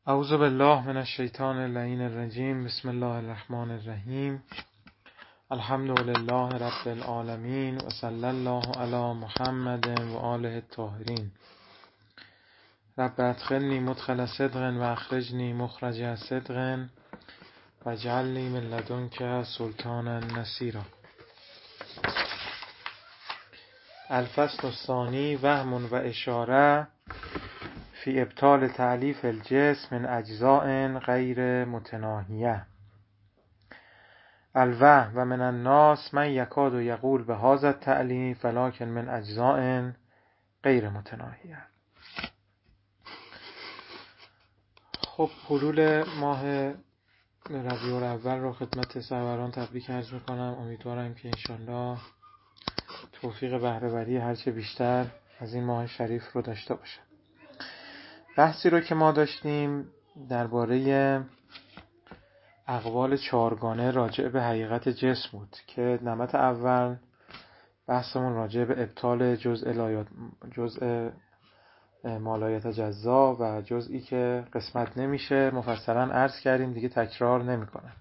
اعوذ بالله من الشیطان اللعین الرجیم. بسم الله الرحمن الرحیم. الحمد لله رب العالمین و صلی الله علی محمد و آله الطاهرین. رب ادخلنی مدخل صدق و اخرجنی مخرج صدق و اجعلنی من لدنک سلطانا نصیرا. الفصل الثانی وهم و اشاره فی ابطال تألیف الجسم من اجزاء غیر متناهیه. الوهم و من الناس من یکاد و یقول به هذا التألیف ولکن من اجزاء غیر متناهیه. خب، حلول ماه ربیع الاول رو خدمت سروران تبریک عرض میکنم. امیدوارم که انشالله توفیق بهره‌وری هرچه بیشتر از این ماه شریف رو داشته باشم. بحثی رو که ما داشتیم درباره اقوال چهارگانه راجع به حقیقت جسم بود که نمط اول بحثمون راجع به ابطال جزء ما لا یتجزا و جزئی که قسمت نمیشه مفصلا عرض کردیم، دیگه تکرار نمی‌کنم.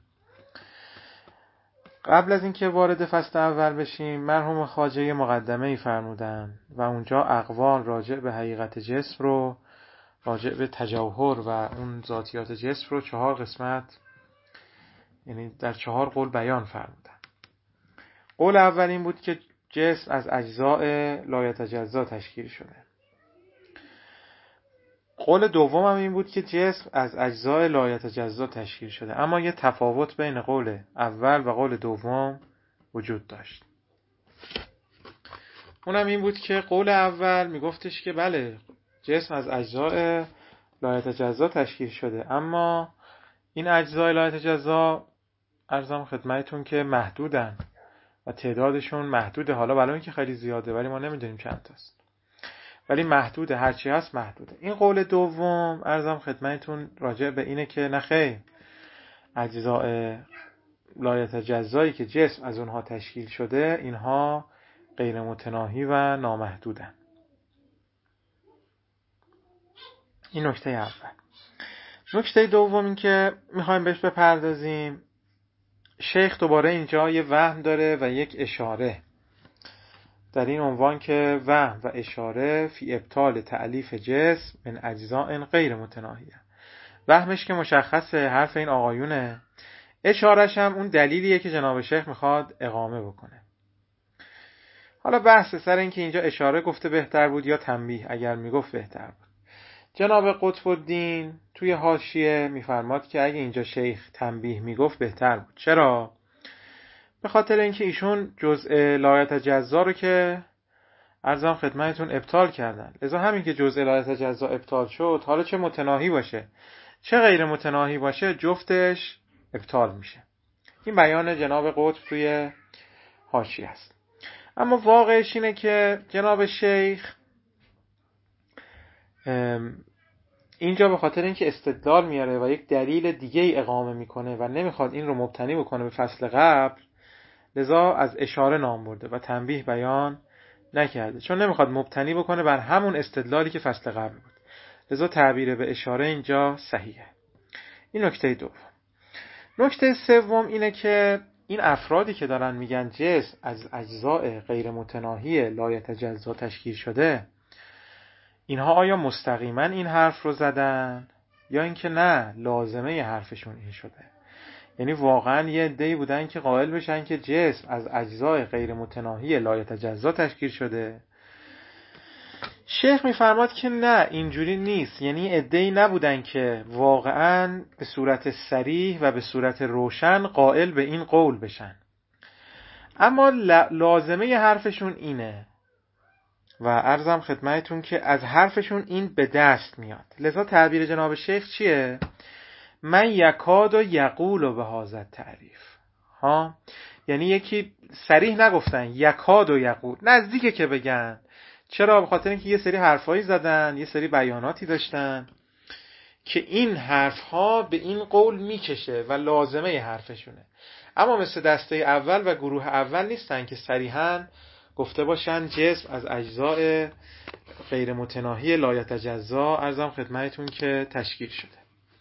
قبل از اینکه وارد فصل اول بشیم، مرحوم خواجه مقدمه‌ای فرمودن و اونجا اقوال راجع به حقیقت جسم رو، راجع به تجوهر و اون ذاتیات جسم رو 4 قسمت، یعنی در 4 قول بیان فرمودن. قول اول این بود که جسم از اجزاء لا یتجزا تشکیل شده. قول دوم هم این بود که جسم از اجزاء لا یتجزا تشکیل شده، اما یه تفاوت بین قول اول و قول دوم وجود داشت. اونم این بود که قول اول میگفتش که بله، جسم از اجزاء لا یتجزا تشکیل شده، اما این اجزای لا یتجزا عرضم خدمتتون که محدودن و تعدادشون محدوده. حالا برای اینکه خیلی زیاده ولی ما نمیدونیم چند تاست، ولی محدوده، هرچی هست محدوده. این قول دوم عرضم خدمتتون راجع به اینه که نخیر، اجزای لا یتجزایی که جسم از اونها تشکیل شده اینها غیر متناهی و نامحدودن. این نکته اول. نکته دوم این که میخوایم بهش بپردازیم، شیخ دوباره اینجا یه وهم داره و یک اشاره در این عنوان که وهم و اشاره فی ابطال تألیف جسم من اجزاء غیر متناهیه. وهمش که مشخصه، حرف این آقایونه. اشارش هم اون دلیلیه که جناب شیخ میخواد اقامه بکنه. حالا بحث سر این که اینجا اشاره گفته بهتر بود یا تنبیه اگر میگفت بهتر بود. جناب قطب الدین توی حاشیه میفرماد که اگه اینجا شیخ تنبیه میگفت بهتر بود. چرا؟ به خاطر اینکه ایشون جزء لا یتجزا رو که عرضم خدمتتون ابطال کردن، لذا همین که جزء لا یتجزا ابطال شد، حالا چه متناهی باشه چه غیر متناهی باشه جفتش ابطال میشه. این بیان جناب قطب توی حاشیه است. اما واقعش اینه که جناب شیخ اینجا به خاطر اینکه استدلال میاره و یک دلیل دیگه ای اقامه میکنه و نمیخواد این رو مبتنی بکنه به فصل قبل، لذا از اشاره نام برده و تنبیه بیان نکرده، چون نمیخواد مبتنی بکنه بر همون استدلالی که فصل قبل بود. لذا تعبیر به اشاره اینجا صحیحه. این نکته دوم. نکته سوم اینه که این افرادی که دارن میگن جسم از اجزاء غیر متناهی لا یتجزا تشکیل شده، اینها آیا مستقیما این حرف رو زدن یا اینکه نه، لازمه حرفشون این شده؟ یعنی واقعا یه عده‌ای بودن که قائل بشن که جسم از اجزاء غیر متناهی لا یتجزا تشکیل شده. شیخ میفرماد که نه، اینجوری نیست. یعنی عده‌ای نبودن که واقعا به صورت صریح و به صورت روشن قائل به این قول بشن، اما لازمه حرفشون اینه و عرضم خدمتتون که از حرفشون این به دست میاد. لذا تعبیر جناب شیخ چیه؟ من یکاد و یقول به هذا تعریف. یعنی یکی صریح نگفتن، یکاد و یقول، نزدیکه که بگن. چرا؟ به خاطر اینکه یه سری حرفایی زدن، یه سری بیاناتی داشتن که این حرفها به این قول میکشه و لازمه حرفشونه، اما مثل دسته اول و گروه اول نیستن که صریحاً گفته باشن جسم از اجزاء غیر متناهی لا یتجزا عرضم خدمتتون که تشکیل شده.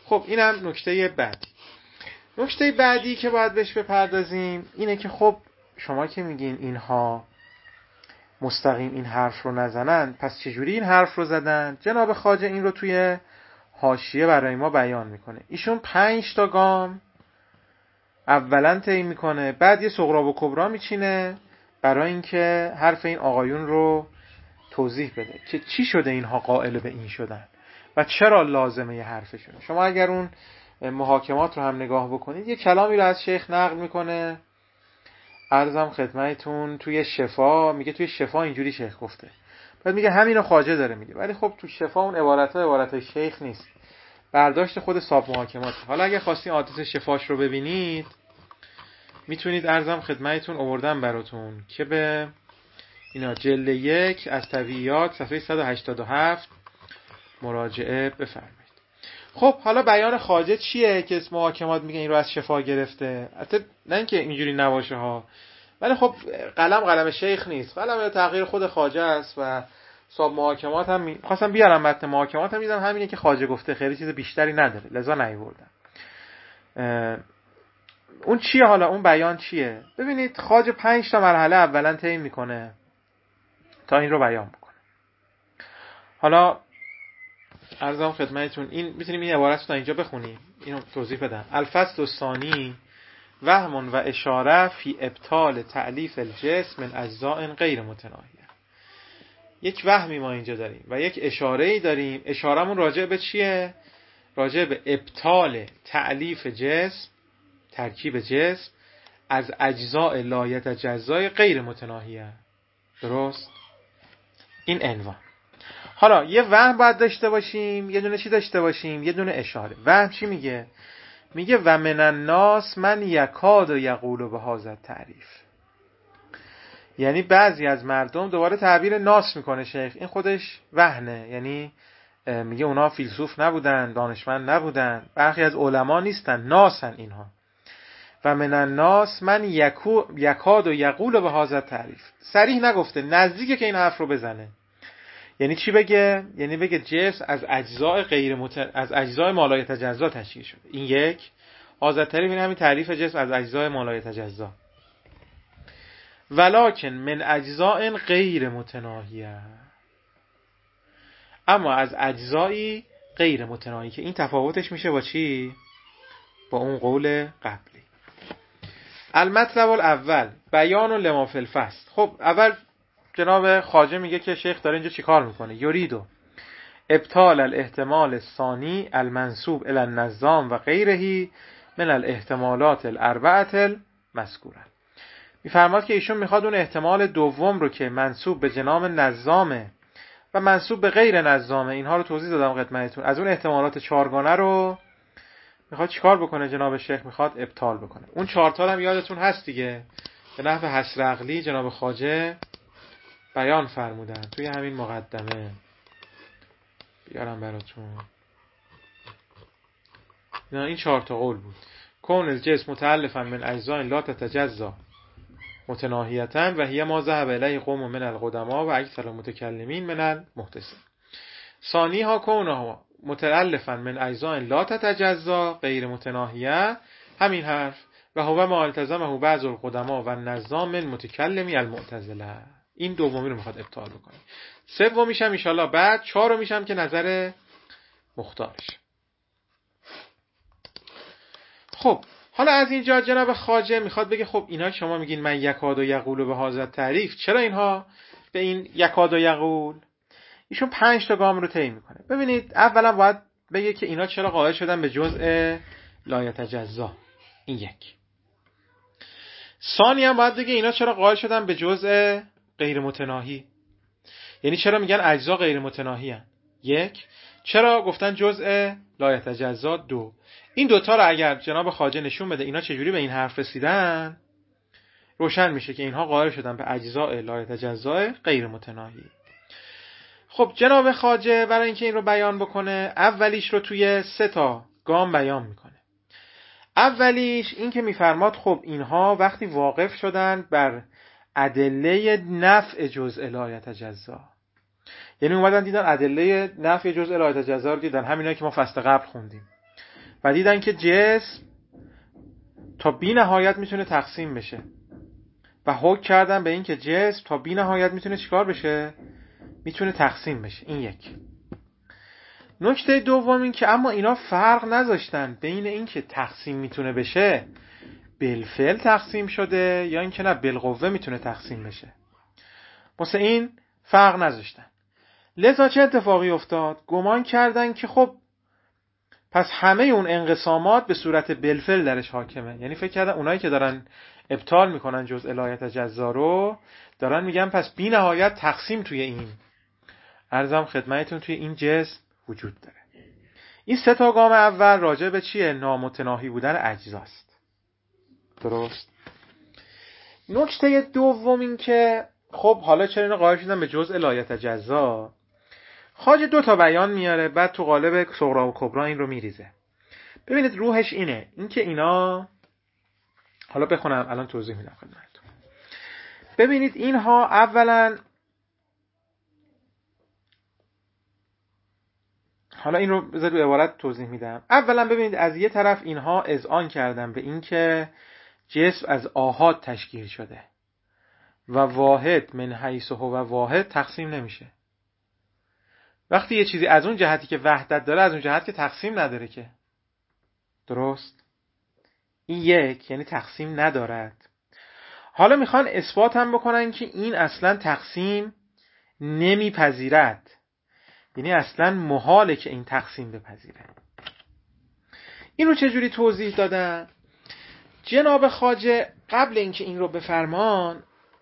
خب اینم نکته بعدی. نکته بعدی که باید بهش بپردازیم اینه که خب شما که میگین اینها مستقیم این حرف رو نزنن، پس چجوری این حرف رو زدن؟ جناب خواجه این رو توی حاشیه برای ما بیان میکنه. ایشون 5 تا گام اولا طی میکنه، بعد یه سغرا و کبرا میچینه برای اینکه حرف این آقایون رو توضیح بده که چی شده اینها قائل به این شدن و چرا لازمه یه حرفشون. شما اگر اون محاکمات رو هم نگاه بکنید، یه کلامی رو از شیخ نقل میکنه، عرضم خدمتتون توی شفا، میگه توی شفا اینجوری شیخ گفته، بعد میگه همین رو خواجه داره میگه، ولی خب تو شفا اون عبارت شیخ نیست، برداشت خود صاحب محاکمات. حالا اگه خواستین آدرس شفاش رو ببینید میتونید، عرضم خدمتتون آوردم براتون که به اینا جلد 1 از طبیعیات صفحه 187 مراجعه بفرمایید. خب حالا بیان خواجه چیه که اسم محاکمات میگه این رو از شفا گرفته؟ البته نه اینکه اینجوری نباشه ها، ولی خب قلم شیخ نیست، قلم تغییر خود خواجه است و صاحب محاکمات هم خواستم بیارم متن محاکمات هم میذارم همینه که خواجه گفته، خیلی چیز بیشتری نداره لذا نیاوردم. اون چیه حالا؟ اون بیان چیه؟ ببینید خواجه 5 تا مرحله اولا طی میکنه تا این رو بیان بکنه. حالا عرضم خدمتتون این میتونیم این عبارت رو تا اینجا بخونیم، اینو توضیح بدم. الفصل الثانی وهم و اشاره فی ابطال تألیف الجسم من اجزاء غیر متناهیه. یک وهمی ما اینجا داریم و یک اشاره‌ای داریم. اشاره‌مون راجع به چیه؟ راجع به ابطال تألیف جسم، ترکیب جسم از اجزاء لا یتجزا غیر متناهیه. درست؟ این عنوان. حالا یه وهم باید داشته باشیم، یه دونه چی داشته باشیم؟ یه دونه اشاره. وهم چی میگه؟ میگه و من الناس من یکاد و یقول به هذا تعریف. یعنی بعضی از مردم، دوباره تعبیر ناس میکنه شیخ، این خودش وهنه، یعنی میگه اونا فیلسوف نبودن، دانشمند نبودن، برخی از علما نیستن، ناسن اینها. و من الناس من یکاد و یقول به هذا تعریف. صریح نگفته، نزدیکه که این حرف رو بزنه. یعنی چی بگه؟ یعنی بگه جسم از اجزاء از اجزاء ما لا یتجزا تشکیل شده. این یک. هذا تعریف این همین تعریف جسم از اجزاء ما لا یتجزا. ولکن من اجزاء غیر متناهیه، اما از اجزایی غیر متناهی، که این تفاوتش میشه با چی؟ با اون قول قبلی. المطلب الاول بیان لما فی الفصل. خب اول جناب خواجه میگه که شیخ داره اینجا چیکار میکنه؟ یریدو ابطال الاحتمال الثانی المنسوب الی النظام و غیره من الاحتمالات الاربعه المذکوره. میفرماد که ایشون میخواد اون احتمال دوم رو که منسوب به جناب نظامه و منسوب به غیر نظامه، اینها رو توضیح دادم خدمتتون، از اون احتمالات 4گانه رو میخواد چیکار بکنه جناب شیخ؟ میخواد ابطال بکنه. اون 4 تا هم یادتون هست دیگه، به نحو حصر عقلی جناب خواجه بیان فرمودن توی همین مقدمه. بیارم براتون. این 4 تا قول بود. کون الجسم متألفا من اجزاء لا تتجزا متناهیتاً و هی ما ذهب الیه قوم من القدما و اکثر المتکلمین من المحدثین. ثانی ها کونه متألفا من اجزاء لا تتجزا غیر متناهیه، همین حرف، و هو ما التزمه بعض القدما و النظام من متکلمی المعتزله. این دومی رو میخواد ابطال بکنه. سومیش هم ان شاء الله بعد، 4میش هم که نظر مختارش. خب حالا از اینجا جناب خواجه میخواد بگه خب اینا شما میگین من یکاد و یقول به هذا تعریف، چرا اینها به این یکاد و یقول؟ ایشون 5 تا گام رو طی میکنه. ببینید اولا باید بگه که اینا چرا قائل شدن به جزء لا یتجزا، این یک. ثانی هم باید بگه اینا چرا قائل شدن به جزء غیر متناهی، یعنی چرا میگن اجزا غیر متناهی هستند. یک. چرا گفتن جزء لا یتجزا؟ 2. این دوتا رو اگر جناب خواجه نشون بده اینا چجوری به این حرف رسیدن، روشن میشه که اینها قائل شدن به اجزاء لا یتجزا غیر متناهی. خب جناب خواجه برای اینکه این رو بیان بکنه اولیش رو توی 3 تا گام بیان میکنه. اولیش این که میفرماد خب اینها وقتی واقف شدن بر ادله نفع جزء لا یتجزا، یعنی اومدن دیدن ادله نفع جزء لا یتجزا رو دیدن، همینایی که ما فصل قبل خوندیم. و دیدن که جسم تا بی نهایت میتونه تقسیم بشه و حکم کردن به این که جسم تا بی نهایت میتونه چیکار بشه؟ میتونه تقسیم بشه. این یک. نکته دوم این که اما اینا فرق نذاشتن بین این که تقسیم میتونه بشه بالفعل تقسیم شده یا این که نه بالقوه میتونه تقسیم بشه. واسه این فرق نذاشتن. لذا چه اتفاقی افتاد؟ گمان کردن که خب پس همه اون انقسامات به صورت بالفعل درش حاکمه. یعنی فکر کردن اونایی که دارن ابطال میکنن جزء لایت اجزا رو دارن میگن پس بی نهایت تقسیم توی این عرضم خدمتتون توی این جسم وجود داره. این سه تا گام اول راجع به چیه؟ نامتناهی بودن اجزاست. درست؟ نکته دوم این که خب حالا چرا اینو قائل شدن به جزء لایت اجزا؟ خواجه دو تا بیان میاره، بعد تو قالب صغرا و کبرا این رو میریزه. ببینید روحش اینه، این که اینا حالا بخونم الان توضیح میدم خدمتتون. ببینید اینها اولا حالا این رو بذار به عبارت توضیح میدم. اولا ببینید از یه طرف اینها اذعان کردن به این که جسم از آحاد تشکیل شده و واحد من حیث هو واحد تقسیم نمیشه. وقتی یه چیزی از اون جهتی که وحدت داره از اون جهت که تقسیم نداره که. درست؟ این یک، یعنی تقسیم ندارد. حالا میخوان اثبات هم بکنن که این اصلا تقسیم نمیپذیرد، یعنی اصلا محاله که این تقسیم بپذیره. این رو چجوری توضیح دادن؟ جناب خواجه قبل اینکه این رو بفرمان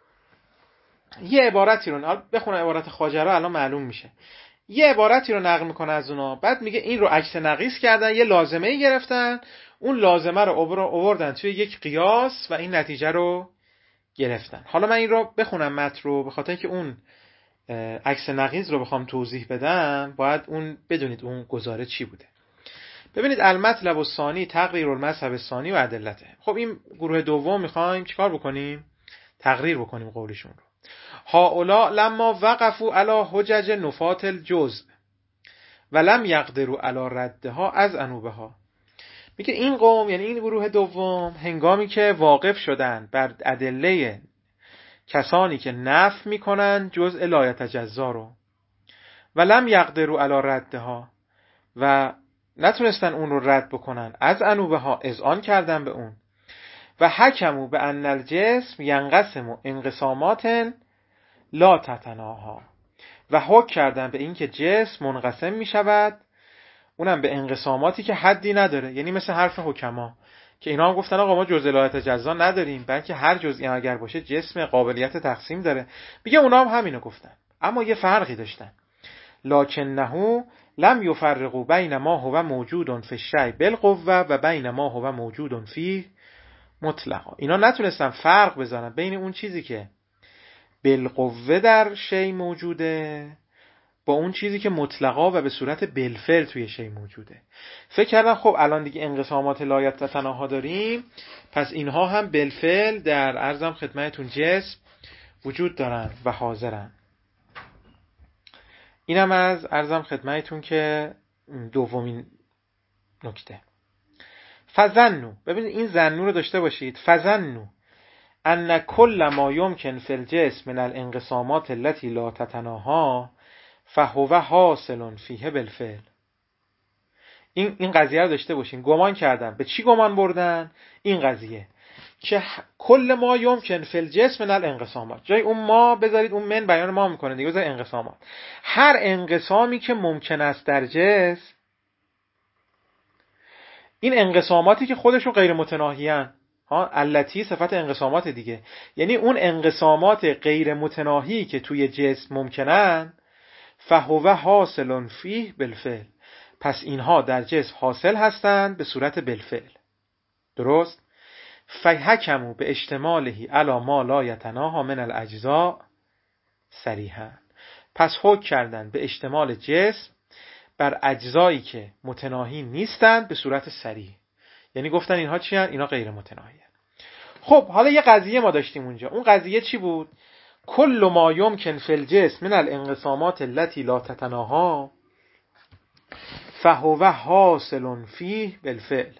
یه عبارتی رو بخونم، عبارت خواجه رو الان معلوم میشه. یه عبارتی رو نقل میکنه از اونا، بعد میگه این رو عکس نقیض کردن، یه لازمه گرفتن، اون لازمه رو آوردن توی یک قیاس و این نتیجه رو گرفتن. حالا من این رو بخونم متن رو، به خاطر که اون عکس نقیض رو بخوام توضیح بدم باید اون بدونید اون گزاره چی بوده. ببینید المطلب الثانی تقریر المذهب الثانی و ادلته. خب این گروه دوم میخوایم چیکار بکنیم؟ تقریر بکنیم قولشون رو. هؤلاء لما وقفوا علی حجج نفات الجزء ولم یقدروا علی ردها از انوبها. میگه این قوم، یعنی این گروه دوم، هنگامی که واقف شدن بر ادله کسانی که نفی میکنن جزء لایت اجزا رو ولم یقدروا علی ردها و نتونستن اون رو رد بکنن، از انوبها اذعان کردن به اون، و حکموا به ان الجسم ینقسم انقسامات لا تتناها و حکم کردن به این که جسم منقسم می شود، اونم به انقساماتی که حدی نداره. یعنی مثل حرف حکما که اینا هم گفتن آقا ما جزء لایت اجزا نداریم، بلکه هر جزئی اگر باشه جسم قابلیت تقسیم داره. میگه اونا هم همینو گفتن، اما یه فرقی داشتن. لکنه لم یفرقوا بین ما هو موجود فی الشیء بالقوه و بین ما هو موجود فی مطلقا. اینا نتونستن فرق بزنن بین اون چیزی که بالقوه در شی موجوده با اون چیزی که مطلقا و به صورت بالفعل توی شی موجوده. فکر کردن خب الان دیگه انقسامات لایت تتناها داریم، پس اینها هم بالفعل در عرضم خدمتتون جسم وجود دارن و حاضرن. اینم از عرضم خدمتتون که دومین نکته. فظنوا، ببینید این ظنوا رو داشته باشید. فظنوا ان کل ما یمکن فی الجسم من الانقسامات التي لا تتناها فهو حاصل فیه بالفعل. این قضیه رو داشته باشین. گمان کردن. به چی گمان بردن؟ این قضیه که کل ما یمکن فی الجسم من الانقسامات، جای اون ما بذارید اون من بیان ما میکنه دیگه، بذارید انقسامات، هر انقسامی که ممکن است در جسم، این انقساماتی که خودشون غیر متناهیان، التی صفت انقسامات دیگه، یعنی اون انقسامات غیر متناهی که توی جسم ممکنن، فهو حاصل فیه بالفعل، پس اینها در جسم حاصل هستند به صورت بالفعل. درست؟ فحکموا به اشتمالهی علی ما لا یتناها من الاجزاء صریحا، پس حکم کردند به اشتمال جسم بر اجزایی که متناهی نیستند به صورت صریح. یعنی گفتن اینها چی هستند؟ اینا غیر متناهی هستند. خب حالا یه قضیه ما داشتیم اونجا. اون قضیه چی بود؟ کل ما یمکن فی الجسم من الانقسامات التي لا تتناها فهو حاصل فیه بالفعل.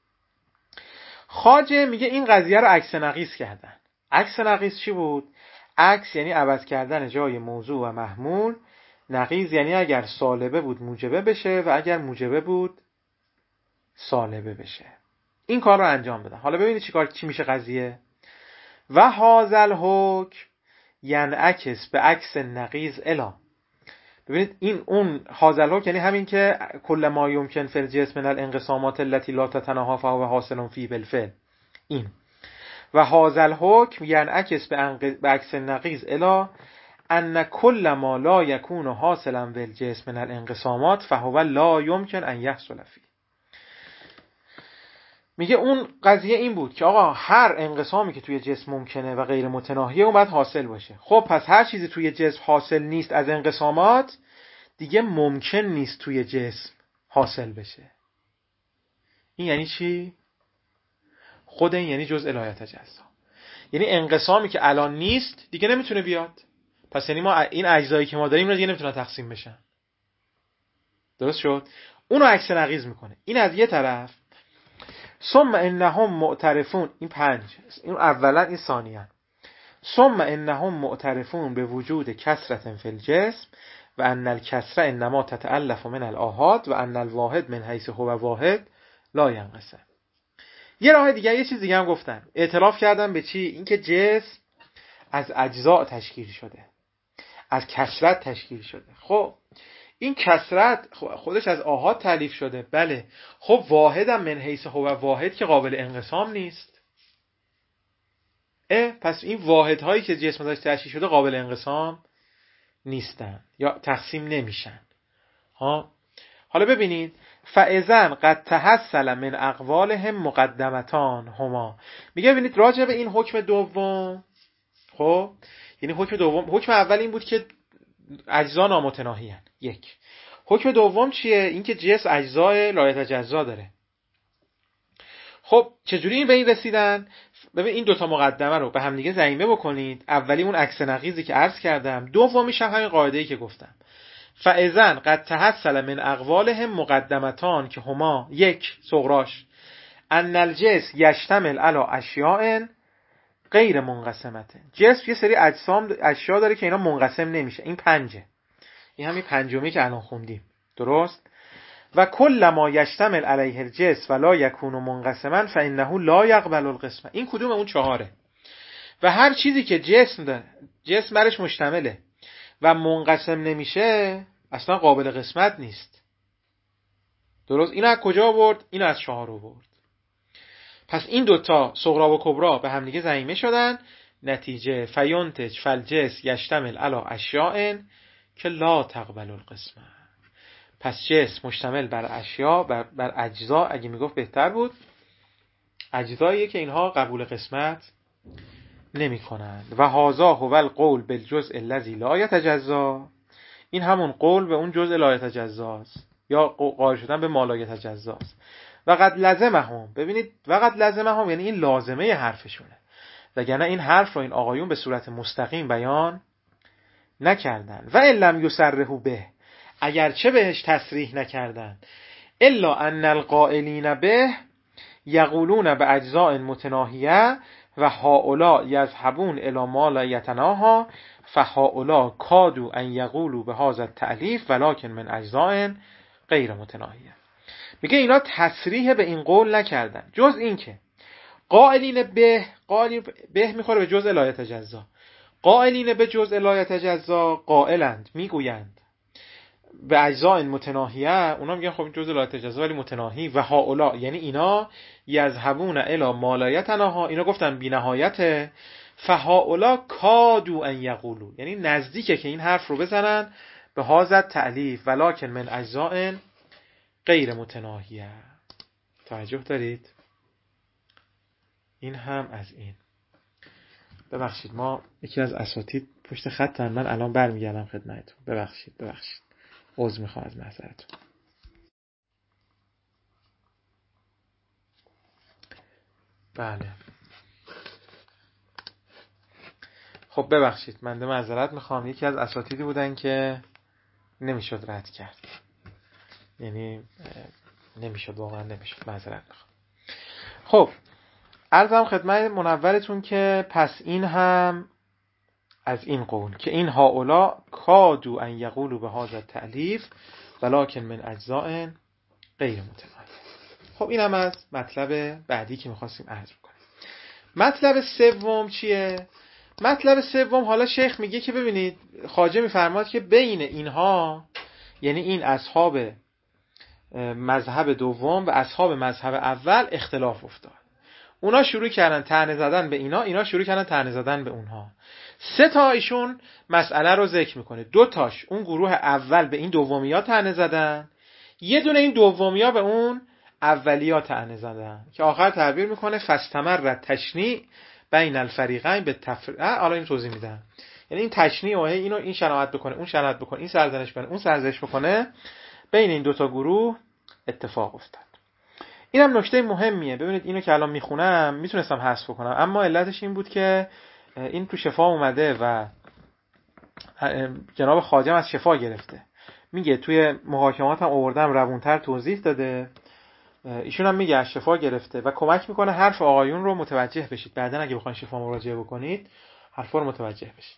خواجه میگه این قضیه رو عکس نقیض کردن. عکس نقیض چی بود؟ عکس یعنی عوض کردن جای موضوع و محمول. نقیض یعنی اگر سالبه بود موجبه بشه و اگر موجبه بود سالبه بشه. این کار رو انجام بدن. حالا ببینید چی میشه قضیه. و هذا الحکم ینعکس به عکس نقیض الا. ببینید این اون هذا الحکم یعنی همین که کل ما یمکن فی الجسم من الانقسامات التي لا تتناهى فهو حاصل فی بالفعل. این و هذا الحکم ینعکس به عکس نقیض الا ان کل ما لا یکون حاصلا بالجسم من الانقسامات فهو لا یمکن ان یحصل فی. میگه اون قضیه این بود که آقا هر انقسامی که توی جسم ممکنه و غیر متناهیه اون باید حاصل باشه. خب پس هر چیزی توی جسم حاصل نیست از انقسامات دیگه ممکن نیست توی جسم حاصل بشه. این یعنی چی؟ خود این یعنی جزء لا یتجزا. یعنی انقسامی که الان نیست دیگه نمیتونه بیاد. پس یعنی ما این اجزایی که ما داریم دیگه نمیتونن تقسیم بشن. درست شد؟ اونو عکس نقیض میکنه. این از یه طرف. ثم انهم معترفون. این 5. این اولا، این ثانیا. ثم انهم معترفون به وجود کثرة فی الجسم و ان الکثره انما تتألف من الآحاد و ان الواحد من حیث هو واحد لا ینقسم. یه راه دیگه، یه چیز دیگه هم گفتن. اعتراف کردن به چی؟ اینکه جسم از اجزاء تشکیل شده، از کثرت تشکیل شده. خب این کثرت خودش از آحاد تالیف شده، بله. خب واحدم من حیث هو واحد که قابل انقسام نیست. پس این واحدهایی که جسم ازش تشکیل شده قابل انقسام نیستن یا تقسیم نمیشن. حالا ببینید فاذن قد تحصل من اقوالهم مقدمتان هما. میگه ببینید راجع به این حکم دوم، خب یعنی حکم دوم، حکم اول این بود که اجزا نامتناهی هستند. یک. حکم دوم چیه؟ این که جسم اجزای لا یتجزا داره. خب چجوری این به این رسیدن؟ ببین این دوتا مقدمه رو به هم دیگه ضمیمه بکنید. اولی اون عکس نقیضی که عرض کردم، دومیش هم همین قاعده‌ای که گفتم. فاذن قد تحصل من اقوالهم مقدمتان که هما، یک صغراش ان الجسم یشتمل علی اشیاء غیر منقسمه. جسم یه سری اشیا داره که اینا منقسم نمیشه. این 5. این همین پنجمی که الان خوندیم. درست؟ و کل ما یشتمل علیه الجسم ولا یکون منقسما فانه لا یقبل القسمه. این کدوم اون 4؟ و هر چیزی که جسم داره، جسم برش مشتمله و منقسم نمیشه اصلا قابل قسمت نیست. درست؟ این از کجا آورد؟ این از 4 آورد. پس این دوتا صغرا و کبرا به هم دیگه ضمیمه شدن. نتیجه فینتج فالجسم یشتمل علی اشیاء که لا تقبل القسمه. پس جسم مشتمل بر اشیا، بر اجزا، اگه میگفت بهتر بود، اجزاییه که اینها قبول قسمت نمی کنند. و هذا هو القول بالجزء الذي لا يتجزا. این همون قول به اون جزء لا یتجزاست یا قائل شدن به ما لا یتجزاست. و قد لزمهم. ببینید و قد لزمهم یعنی این لازمه حرفشونه، وگرنه این حرف رو این آقایون به صورت مستقیم بیان نکردن. و ان لم یصرحوا به، اگرچه بهش تصریح نکردن، الا ان القائلین به یقولون به اجزاء متناهیه و هؤلاء یذهبون الی ما لا یتناهی فهؤلاء کادوا ان یقولوا به هذا التألیف ولکن من اجزاء غیر متناهیه. میگه اینا تصریح به این قول نکردن جز این که قائلین به میخوره به جزء لا یتجزا. قائلین به جزء لا یتجزا قائلند، میگویند به اجزاء متناهیه، اونا میگن خب این جزء لا یتجزا ولی متناهی. و هؤلاء یعنی اینا یذهبون الی ما لا یتناهی، اینا گفتن بی نهایت. فهؤلاء کادوا ان یقولوا یعنی نزدیکه که این حرف رو بزنن به هذا تألیف ولکن من اجزاء غیر متناهیه. توجه دارید؟ این هم از این. ببخشید ما یکی از اساتید پشت خطن، من الان برمیگردم خدمتتون. ببخشید عذر میخوام از معذرتون. بله خب ببخشید، من معذرت میخوام. یکی از اساتیدی بودن که نمیشد رد کرد. یعنی نمیشد، واقعا نمیشد، معذرت میخوام. خب عرضم خدمت منورتون که پس این هم از این قول که این هؤلاء کادوا ان یقولوا بهذا التألیف ولکن من اجزاء غیر متناهیه. خب این هم از مطلب بعدی که میخواستیم عرض کنیم. مطلب سوم چیه؟ مطلب سوم حالا شیخ میگه که ببینید خواجه میفرماد که بین اینها، یعنی این اصحاب مذهب دوم و اصحاب مذهب اول اختلاف افتاد. اونا شروع کردن طعنه زدن به اینا شروع کردن طعنه زدن به اونها. 3 تا ایشون مسئله رو ذکر میکنه. 2 تاش اون گروه اول به این دومیا طعنه زدن، یه دونه این دومیا به اون اولیا طعنه زدن که آخر تعبیر میکنه فاستمر تشنیع بین الفریقین به حالا این توضیح میدم. یعنی این تشنیع و اینو این شناعت بکنه، اون شناعت بکنه، این سرزنش کنه، اون سرزنش بکنه، بین این 2 تا گروه اتفاق افتاد. اینم نکته مهمیه. ببینید اینو که الان میخونم میتونستم حذف کنم، اما علتش این بود که این تو شفا اومده و جناب خواجه از شفا گرفته. میگه توی محاکمات هم آوردم روونتر توضیح داده. ایشون هم میگه از شفا گرفته و کمک میکنه حرف آقایون رو متوجه بشید. بعدن اگه بخواید شفا مراجعه بکنید حرفا رو متوجه بشید.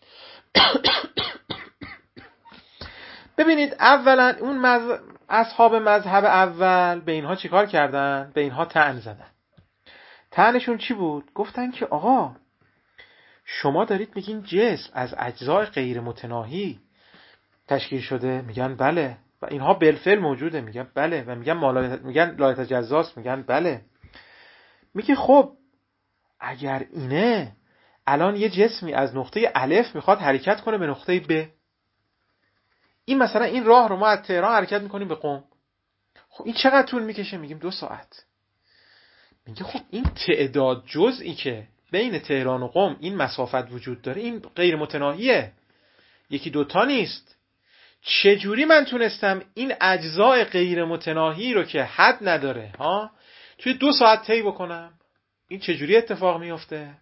ببینید اولا اون اصحاب مذهب اول به اینها چیکار کردن؟ به اینها طعن زدن. طعنشون چی بود؟ گفتن که آقا شما دارید میگین جسم از اجزای غیر متناهی تشکیل شده. میگن بله. و اینها بالفعل موجوده. میگن بله. و میگن لا یتجزاست. میگن بله. میگه خب اگر اینه الان یه جسمی از نقطه الف میخواد حرکت کنه به نقطه ب، این مثلا این راه رو ما از تهران حرکت میکنیم به قم، خب این چقدر طول میکشه؟ میگیم 2 ساعت. میگه خب این تعداد جزئی که بین تهران و قم این مسافت وجود داره این غیر متناهیه، 1-2 تا نیست. چجوری من تونستم این اجزای غیر متناهی رو که حد نداره توی 2 ساعت طی بکنم؟ این چجوری اتفاق میفته؟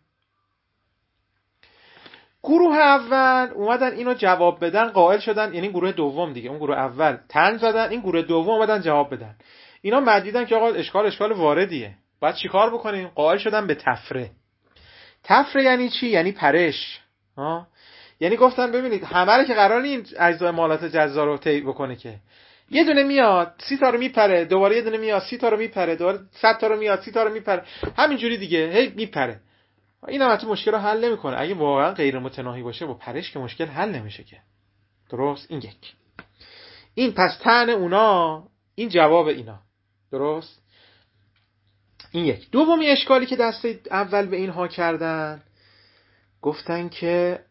گروه اول اومدن اینو جواب بدن، قائل شدن، یعنی گروه دوم دیگه، اون گروه اول طعن زدن، این گروه دوم اومدن جواب بدن. اینا مدیدن که آقا اشکال واردیه، باید چیکار بکنیم؟ قائل شدن به تفره. تفره یعنی چی؟ یعنی پرش. یعنی گفتن ببینید همه که قرار این اجزای مالات جزا رو طی بکنه که یه دونه میاد 30 تا رو میپره، دوباره یه دونه میاد 30 تا رو میپره، دوباره 100 تا رو میاد 30 تا رو میپره، همینجوری دیگه هی میپره. این هم مشکل رو حل نمیکنه. اگه واقعا غیر متناهی باشه با پرش که مشکل حل نمیشه که. درست؟ این یک. این پس طعن اونا، این جواب اینا. درست؟ این یک. دومی اشکالی که دسته اول به اینها کردن، گفتن که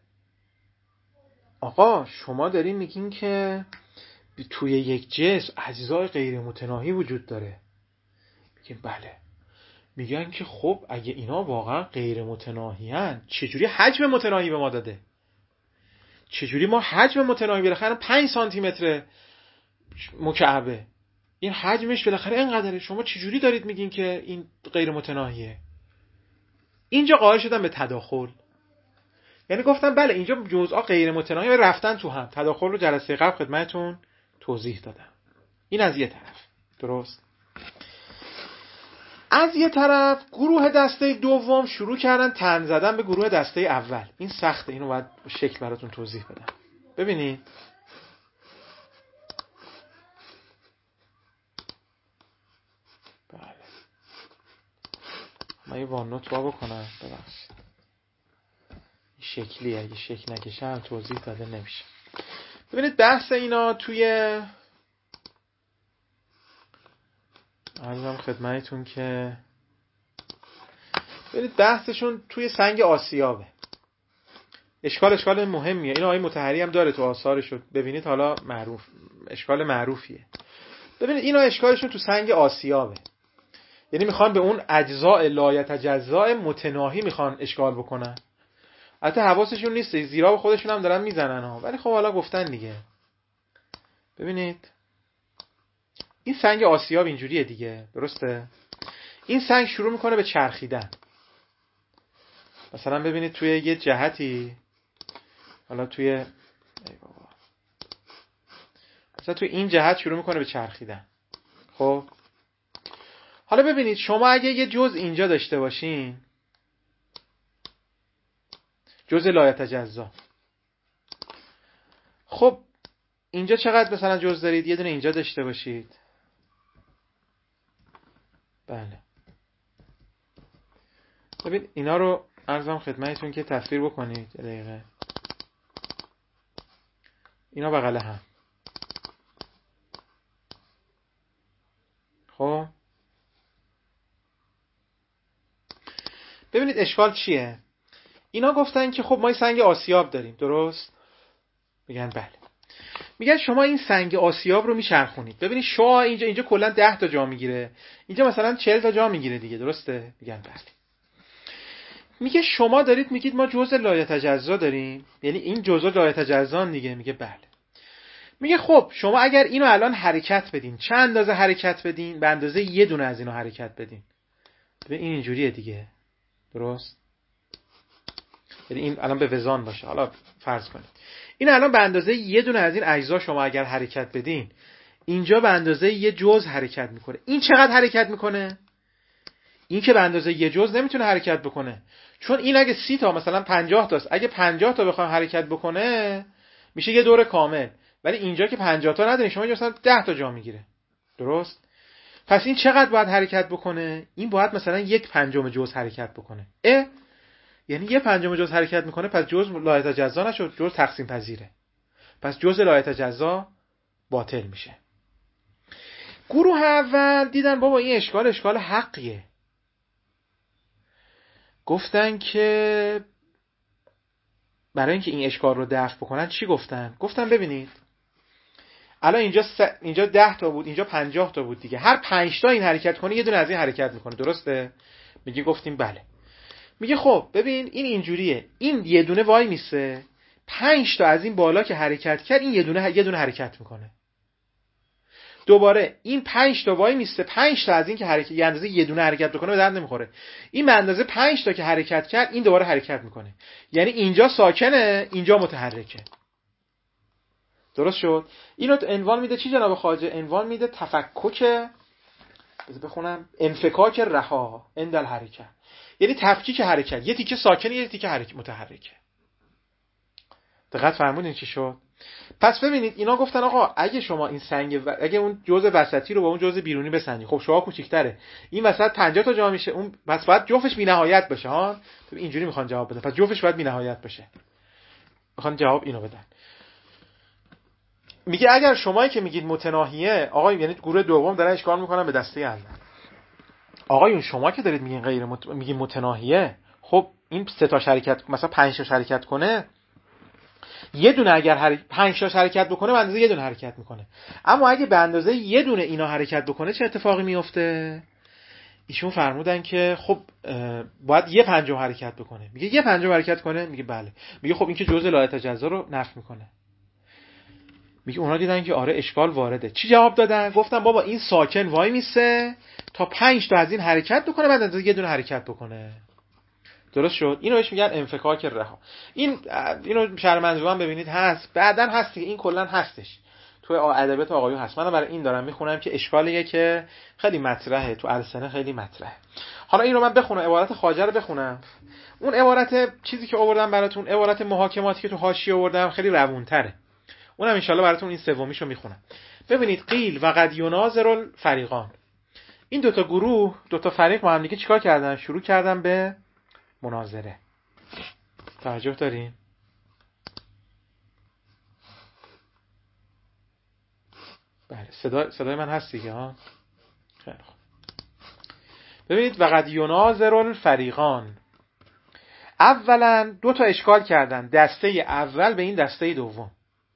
آقا شما دارین میگین که توی یک جسم اجزای غیر متناهی وجود داره. میگن بله. میگن که خب اگه اینا واقعا غیر متناهی هن چجوری حجم متناهی به ما داده؟ چجوری ما حجم متناهی بالاخره 5 سانتی متر مکعبه، این حجمش بالاخره اینقدره، شما چجوری دارید میگین که این غیر متناهیه؟ اینجا قائل شدن به تداخل. یعنی گفتن بله اینجا جزءا غیر متناهی و رفتن تو هم. تداخل رو جلسه قبل خدمتتون توضیح دادم. این از یه طرف. درست؟ از یه طرف گروه دسته دوم شروع کردن طعن زدن به گروه دسته اول. این سخته، اینو باید شکل براتون توضیح بدم. ببینید بله من یه واننوت وا بکنم، ببخشید این شکلیه، اگه شکل نکشم توضیح داده نمیشه. ببینید بحث اینا توی عرضم خدمتتون که ببینید بحثشون توی سنگ آسیابه. اشکال مهمیه. این آقای مطهری هم داره تو آثارش، ببینید حالا معروف، اشکال معروفیه. ببینید اینا اشکالشون تو سنگ آسیابه، یعنی میخوان به اون اجزاء لا یتجزا متناهی میخوان اشکال بکنن. البته حواسشون نیست، زیرا به خودشون هم دارن میزنن ولی خب حالا گفتن دیگه. ببینید این سنگ آسیاب اینجوریه دیگه، درسته؟ این سنگ شروع میکنه به چرخیدن. مثلا ببینید توی یه جهتی، حالا توی مثلا توی این جهت شروع میکنه به چرخیدن. خب حالا ببینید شما اگه یه جزء اینجا داشته باشین، جزء لایتجزا، خب اینجا چقدر مثلا جزء دارید؟ یه دونه اینجا داشته باشید. بله ببین اینا رو عرضم خدمتتون که تصویر بکنید. دقیقه اینا بغل هم. خب ببینید اشکال چیه. اینا گفتن که خب ما سنگ آسیاب داریم، درست؟ میگن بله. میگن شما این سنگ آسیاب رو میچرخونید. ببینید شعاع اینجا کلا 10 تا جا میگیره، اینجا مثلا 40 تا جا میگیره دیگه، درسته؟ میگن بله. میگه شما دارید میگید ما جزء لایتجزا داریم، یعنی این جزء لایتجزان دیگه. میگه بله. میگه خب شما اگر اینو الان حرکت بدین، چند اندازه حرکت بدین؟ به اندازه یه دونه از اینو حرکت بدین. ببین این اینجوریه دیگه، درست؟ یعنی این الان به وزان باشه. حالا فرض کنید این الان به اندازه یه دونه از این اجزا شما اگر حرکت بدین، اینجا به اندازه یه جزء حرکت میکنه. این چقدر حرکت میکنه؟ این که به اندازه یه جزء نمیتونه حرکت بکنه، چون این اگه 30 تا مثلا 50 تاست، اگه 50 تا بخوام حرکت بکنه میشه یه دور کامل، ولی اینجا که 50 تا نداریم، شما اینجا مثلا 10 تا جا میگیره، درست؟ پس این چقدر باید حرکت بکنه؟ این باید مثلا 1/5 جزء حرکت بکنه. یعنی 1/5 جزء حرکت میکنه، پس جزء لایتجزا نشد، جزء تقسیم پذیره، پس جزء لایتجزا باطل میشه. گروه اول دیدن بابا این اشکال حقیه، گفتن که برای اینکه این اشکال رو دفع بکنن چی گفتن؟ گفتن ببینید الان اینجا 10 تا بود، اینجا 50 تا بود دیگه، هر 5 تا این حرکت کنه یه دونه از این حرکت میکنه، درسته؟ میگه گفتیم بله. میگه خب ببین این اینجوریه، این یه دونه وای میسه، 5 تا از این بالا که حرکت کرد این یه دونه حرکت میکنه. دوباره این 5 تا وای میسته، 5 تا از این که حرکت یه اندازه یه دونه حرکت بکنه به درد نمیخوره. این به اندازه 5 تا که حرکت کرد این دوباره حرکت میکنه. یعنی اینجا ساکنه، اینجا متحرکه. درست شد؟ اینو عنوان میده چی جناب خواجه؟ عنوان میده تفکک، بخونم، انفکاک رها عند الحرکت. یعنی تفکیک حرکت، یه تیکه ساکنه یه تیکه متحرکه. دقت فرمودین چی شد؟ پس ببینید اینا گفتن آقا اگه شما این سنگ اگه اون جزء وسطی رو با اون جزء بیرونی بسنجید، خب شعاع کوچیک‌تره، این وسط 50 تا جا میشه، اون پس باید جفتش بی‌نهایت بشه ها. اینجوری میخوان جواب بدن، پس جفتش باید بی‌نهایت بشه. میخوان جواب اینو بدن. میگه اگر شمایی که میگید متناهیه، آقا یعنی گروه دوم دارن اشکال میکنن به دسته اول. آقایون شما که دارید میگین میگین متناهیه، خب این 3 تا شرکت مثلا 5 تا شرکت کنه، یه دونه اگر 5 تا حرکت بکنه به اندازه یه دونه حرکت میکنه. اما اگه به اندازه یه دونه اینا حرکت بکنه چه اتفاقی میفته؟ ایشون فرمودن که خب باید 1/5 حرکت بکنه. میگه 1/5 حرکت کنه؟ میگه بله. میگه خب این که جزء لایتجزا رو نفی میکنه. میگه اونا دیدن که آره اشکال وارده. چی جواب دادن؟ گفتن بابا این ساکن وای میسه تا 5 تا از این حرکت بکنه بعد اندازه یه دونه حرکت بکنه. درست شد؟ اینو بهش میگن انفکاک رها. اینو شرح منظومه ببینید هست، بعدن هست دیگه، این کلا هستش تو ادبیات آقایون هست. من برای این دارم میخونم که اشکالیه که خیلی مطرحه تو السنه، خیلی مطرحه. حالا این رو من بخونم، عبارت خواجه رو بخونم. اون عبارت چیزی که آوردم براتون، عبارت محاکماتی که تو حاشیه آوردم خیلی روونتره. اونم ان شاءالله براتون این سومیشو میخونم. ببینید قیل و قد یناظر الفریقان، این دوتا گروه، دوتا فریق با هم دیگه چیکار کردن؟ شروع کردن به مناظره. توجه دارین؟ بله صدای من هست دیگه ها. خیلی خوب. ببینید وقد یناظر الفریقان، اولا 2 تا اشکال کردن، دسته اول به این دسته دوم.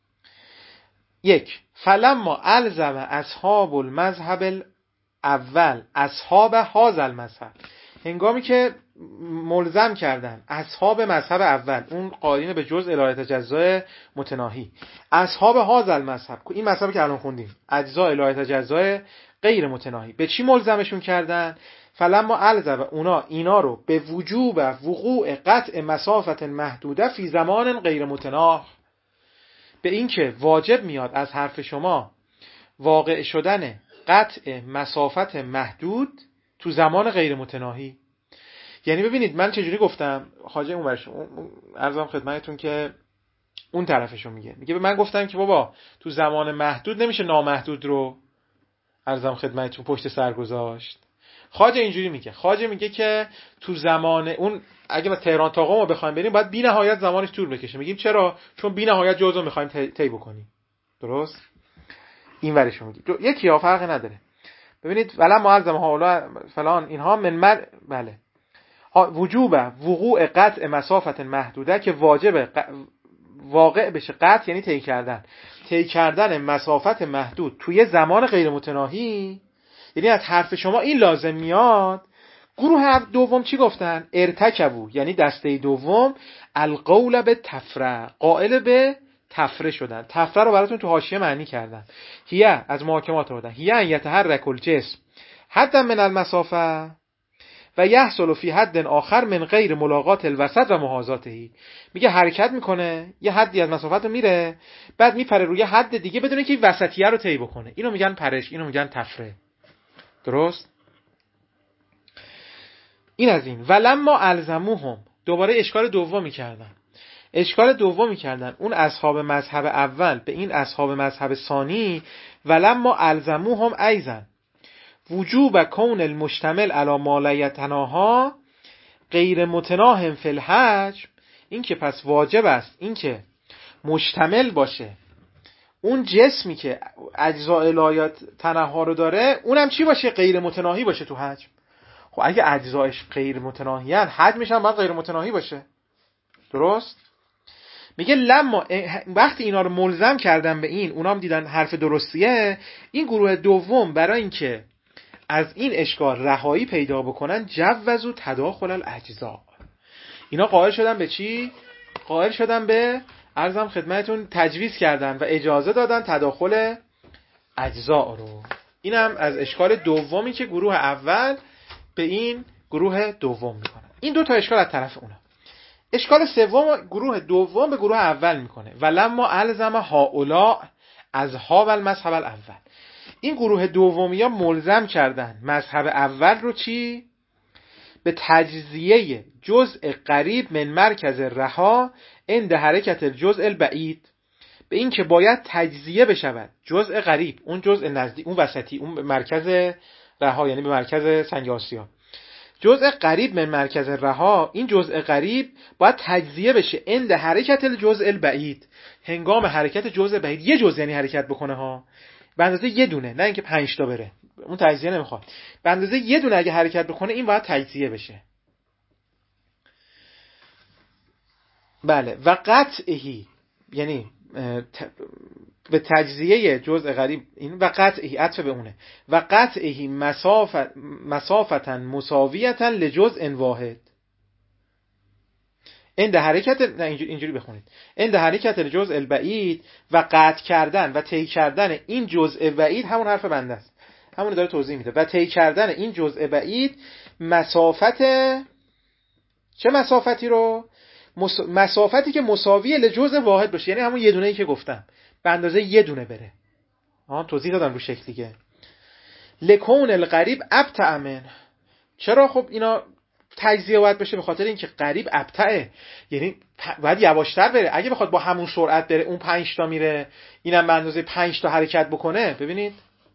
1 فلما الزم اصحاب المذهب الاول اصحاب هذا المذهب، هنگامی که ملزم کردن اصحاب مذهب اول، اون قائلین به جزء لایتجزا متناهی، اصحاب هذا المذهب، این مذهبی که الان خوندیم، اجزاء لایتجزا غیر متناهی، به چی ملزمشون کردن؟ فلما الزم اینا رو به وجوب وقوع قطع مسافت محدوده فی زمان غیر متناه، به این که واجب میاد از حرف شما واقع شدن قطع مسافت محدود تو زمان غیر متناهی. یعنی ببینید من چجوری گفتم، خواجه اون برش عرضم خدمتتون که اون طرفشو میگه به من گفتم که بابا تو زمان محدود نمیشه نامحدود رو عرضم خدمتتون پشت سر گذاشت. خواجه اینجوری میگه، خواجه میگه که تو زمان اون اگه ما تهران تا قم رو بخوایم بریم باید بی نهایت زمانش طول بکشه. میگیم چرا؟ چون بی نهایت جزء رو میخوایم طی بکنیم. درست؟ این ورشو میگه یکی ها فرقی نداره. ببینید ولا معظم حالا فلان اینها من بله وجوب وقوع قطع مسافت محدوده که واقع بشه. قطع یعنی طی کردن مسافت محدود توی زمان غیر متناهی. یعنی از حرف شما این لازم میاد گروه دوم چی گفتن؟ ارتکبو، یعنی دسته دوم القول به تفره، قائل به تفره شدن. تفره رو براتون تو حاشیه معنی کردن. هیه از محاکمات آوردن، هیه ان یتحرک الجسم حد من المسافه و یحصل فی حد آخر من غیر ملاقات الوسط و محاذاته. میگه حرکت میکنه یه حدی از مسافت رو میره بعد میپره روی حد دیگه بدون اینکه وسطیه رو طی بکنه. اینو میگن پرش، اینو میگن تفره. درست؟ این از این. ولما الزموهم، دوباره اشکال دومی کردن اون اصحاب مذهب اول به این اصحاب مذهب ثانی. ولما الزموهم ایضا وجوب کون المشتمل علی ما لا یتناها غیر متناهم فی الحجم. این که پس واجب است این که مشتمل باشه اون جسمی که اجزاء لا تناها رو داره اونم چی باشه؟ غیر متناهی باشه تو حجم. خب اگه اجزایش غیر متناهیان حجمش هم باید غیر متناهی باشه. درست؟ میگه لما وقتی اینا رو ملزم کردن به این، اونا هم دیدن حرف درستیه، این گروه دوم برای اینکه از این اشکال رهایی پیدا بکنن جوزوا تداخل الاجزاء. اینا قائل شدن به چی؟ قائل شدن به عرضم خدمتتون تجویز کردن و اجازه دادن تداخل اجزاء رو. اینم از اشکال دومی که گروه اول به این گروه دوم میکنه. این دو تا اشکال از طرف اونا. اشکال سوم گروه دوم به گروه اول میکنه ولما الزم هؤلاء اصحاب المذهب الاول. این گروه دومیا ملزم کردن مذهب اول رو چی؟ به تجزیه جزء قریب من مرکز رها عند حرکت الجزء البعید. به این که باید تجزیه بشود جزء قریب، اون جزء نزدیک، اون وسطی، اون مرکز رها یعنی به مرکز سنگ آسیا، جزء قریب من مرکز رها، این جزء قریب باید تجزیه بشه عند حرکت الجزء البعید، هنگام حرکت جزء بعید. یه جزء یعنی حرکت بکنه ها، به اندازه یه دونه، نه اینکه 5 تا بره، اون تجزیه نمیخواد. به اندازه یه دونه اگه حرکت بکنه این باید تجزیه بشه. بله و قطعی یعنی به تجزیه جزء قریب، این و قطعی عطف به اونه، و قطعی مسافتا مساویتا لجزء واحد عند حرکت، نه اینجوری بخونید، عند حرکت الجزء البعید و قطع کردن و طی کردن این جزء بعید، همون حرف بنده است، همون داره توضیح میده. و طی کردن این جزء بعید مسافت، چه مسافتی رو؟ مسافتی که مساوی لجزء واحد باشه، یعنی همون یه دونه‌ای که گفتم به اندازه یه دونه بره. توضیح دادم رو شکل دیگه. لکون القریب ابطأ من. چرا؟ خب اینا تجزیه باید بشه به خاطر اینکه قریب ابطأه، یعنی باید یواشتر بره. اگه بخواد با همون سرعت بره، اون 5 تا میره، اینم به اندازه 5 تا حرکت بکنه. ببین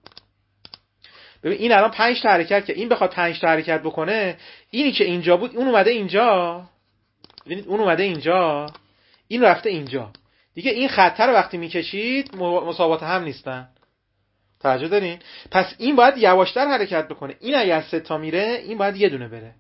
این الان 5 تا حرکت که این بخواد 5 تا حرکت بکنه، اینی که اینجا بود اون اومده اینجا، ببینید اون اومده اینجا، این رفته اینجا دیگه. این خط رو وقتی میکشید مساوات هم نیستن. توجه دارین؟ پس این باید یواشتر حرکت بکنه. این اگه از 3 تا میره، این باید یه دونه بره.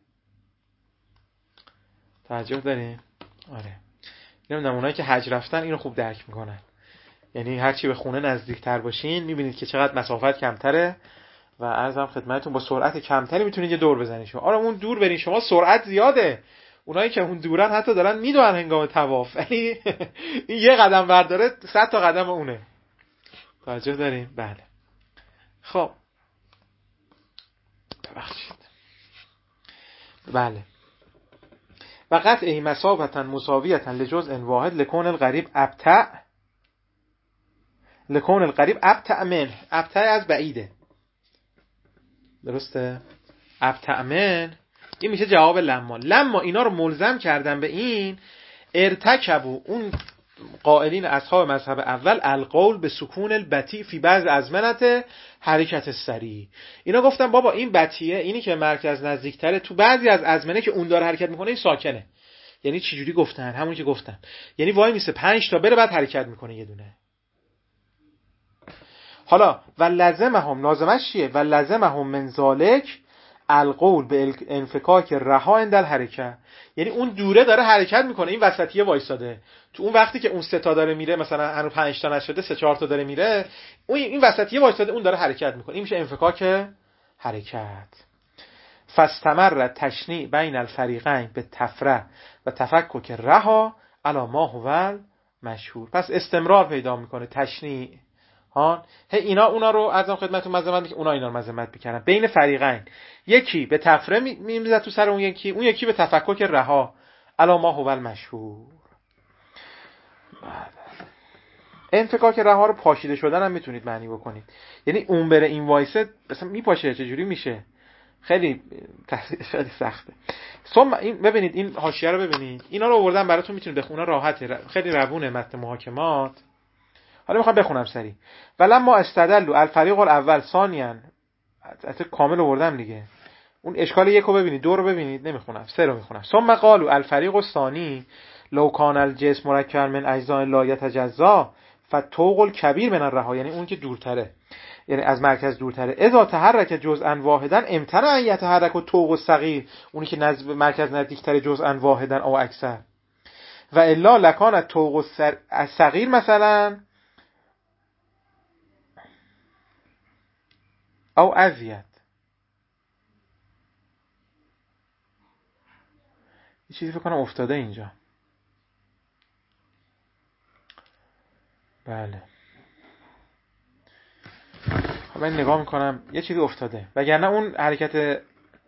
توجه دارین؟ آره. نمیدونم اونایی که حج رفتن اینو خوب درک میکنن. یعنی هرچی به خونه نزدیکتر باشین میبینید که چقدر مسافت کمتره و عرضم خدمتتون با سرعت کمتری میتونید یه دور بزنید. شما آره اون دور برین، شما سرعت زیاده، اونایی که اون دورن حتی دارن میدونن هنگام طواف، یعنی این یه قدم برداره 100 تا قدم اونه. توجه دارین؟ بله. خب ببخشید. بله. و قطعی مسافتا مساویتا لجزء واحد لکون القریب ابطأ من. ابطأ از بعیده. درسته؟ ابتعمن این میشه جواب لما اینا رو ملزم کردن به این ارتکبوا اون قائلین اصحاب مذهب اول القول به سکون البطیء فی بعض ازمنه حرکت سریع. اینا گفتن بابا این بطیه، اینی که مرکز نزدیکتره، تو بعضی از ازمنه که اون داره حرکت میکنه این ساکنه. یعنی چی جوری گفتن؟ همون که گفتن، یعنی وای میسه 5 تا بره بعد حرکت میکنه یه دونه. حالا و لازمهم، لازمش چیه؟ و لازمهم من ذالک القول به انفکاک رها عند الحرکه، یعنی اون دوره داره حرکت میکنه، این وسطیه وایساده، تو اون وقتی که اون 3 تا داره میره، مثلا هنوز 5 تا نشده، 3-4 تا داره میره، اون این وسطیه وایساده، اون داره حرکت میکنه، این میشه انفکاک حرکت. فاستمر تشنیع بین الفریقین به تفره و تفکک رها علی ما هو مشهور. پس استمرار پیدا میکنه تشنیع ها، اینا اونا رو ارزم خدمتتون مذمت میکنه، اونا اینا رو مذمت میکنن بین فریقین، یکی به تفره میمیزه تو سر اون یکی، اون یکی به تفکک رها علی ما هو المشهور. انفکاک رها رو پاشیده شدن هم میتونید معنی بکنید، یعنی اون بره این وایسه مثلا میپاشه، چجوری میشه؟ خیلی سخته. این ببینید این حاشیه رو ببینید، اینا رو آوردم براتون، میتونید بخونید، راحته، خیلی روونه متن محاکمات. حالا میخوام بخونم سریع. ولما استدلوا الفریق الاول ثانیا، حتی کامل آوردم دیگه، اون اشکال 1 رو ببینید، 2 رو ببینید، نمیخونم، 3 رو میخونم. ثم قالوا الفریق الثانی لو کان الجسم مرکبا من اجزاء لا يتجزا فالطوق الكبير من الرها، یعنی اون که دورتره، یعنی از مرکز دورتره، اذا تحرک جزءا واحدا امتنع ان يتحرك الطوق الصغير، اونی که نزد مرکز نزدیکتر جزءا واحدا او اکثر، و الا لکان الطوق الصغير مثلا او ازید. یه چیزی فکر کنم افتاده اینجا. بله من نگاه میکنم یه چیزی افتاده، وگرنه اون حرکت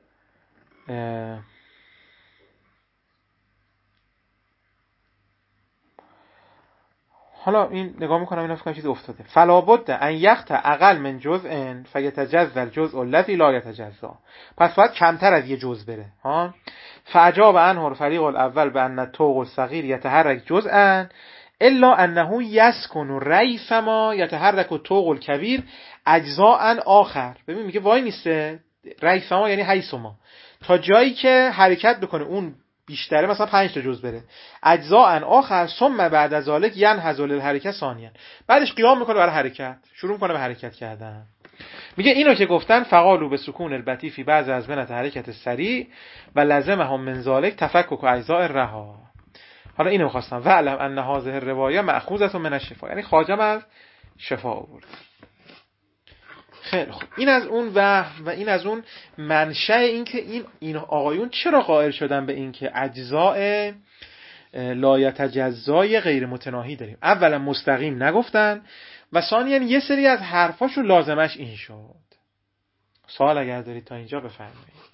حالا این نگاه میکنم اینا فکر کنم چیزی افتاده. فلا بد ان یقطع اقل من جزء فیتجزا الجزء الذی لا یتجزا، پس باید کمتر از یه جزء بره ها. فاجاب عنه الفریق الاول بان الطوق الصغیر یتحرک جزءا الا انه یسکن ریثما یتحرک الطوق الکبیر اجزاء آخر. ببین میگه وای نیسته ریثما یعنی حیثما، تا جایی که حرکت بکنه اون بیشتره، مثلا 5 تا جزء بره، اجزاء آخر ثم بعد از ذلك ينهض للحرکت ثانیا، بعدش قیام میکنه برای حرکت، شروع میکنه به حرکت کردن. میگه اینو که گفتن فقالوا به سکون البطیء فی بعض ازمنه حرکت سریع و لزمهم من ذلك تفکک اجزاء الرها. حالا اینو می‌خواستم و علم ان هذه الروایه مأخوذه من الشفا، یعنی خواجم از شفا آورد. خیلی خوب، این از اون و این از اون منشأ این که این آقایون چرا قائل شدن به این که اجزاء لایتجزای غیر متناهی داریم. اولا مستقیم نگفتن و ثانیا یه سری از حرفاشو لازمش این شد. سوال اگر دارید تا اینجا بفرمایید.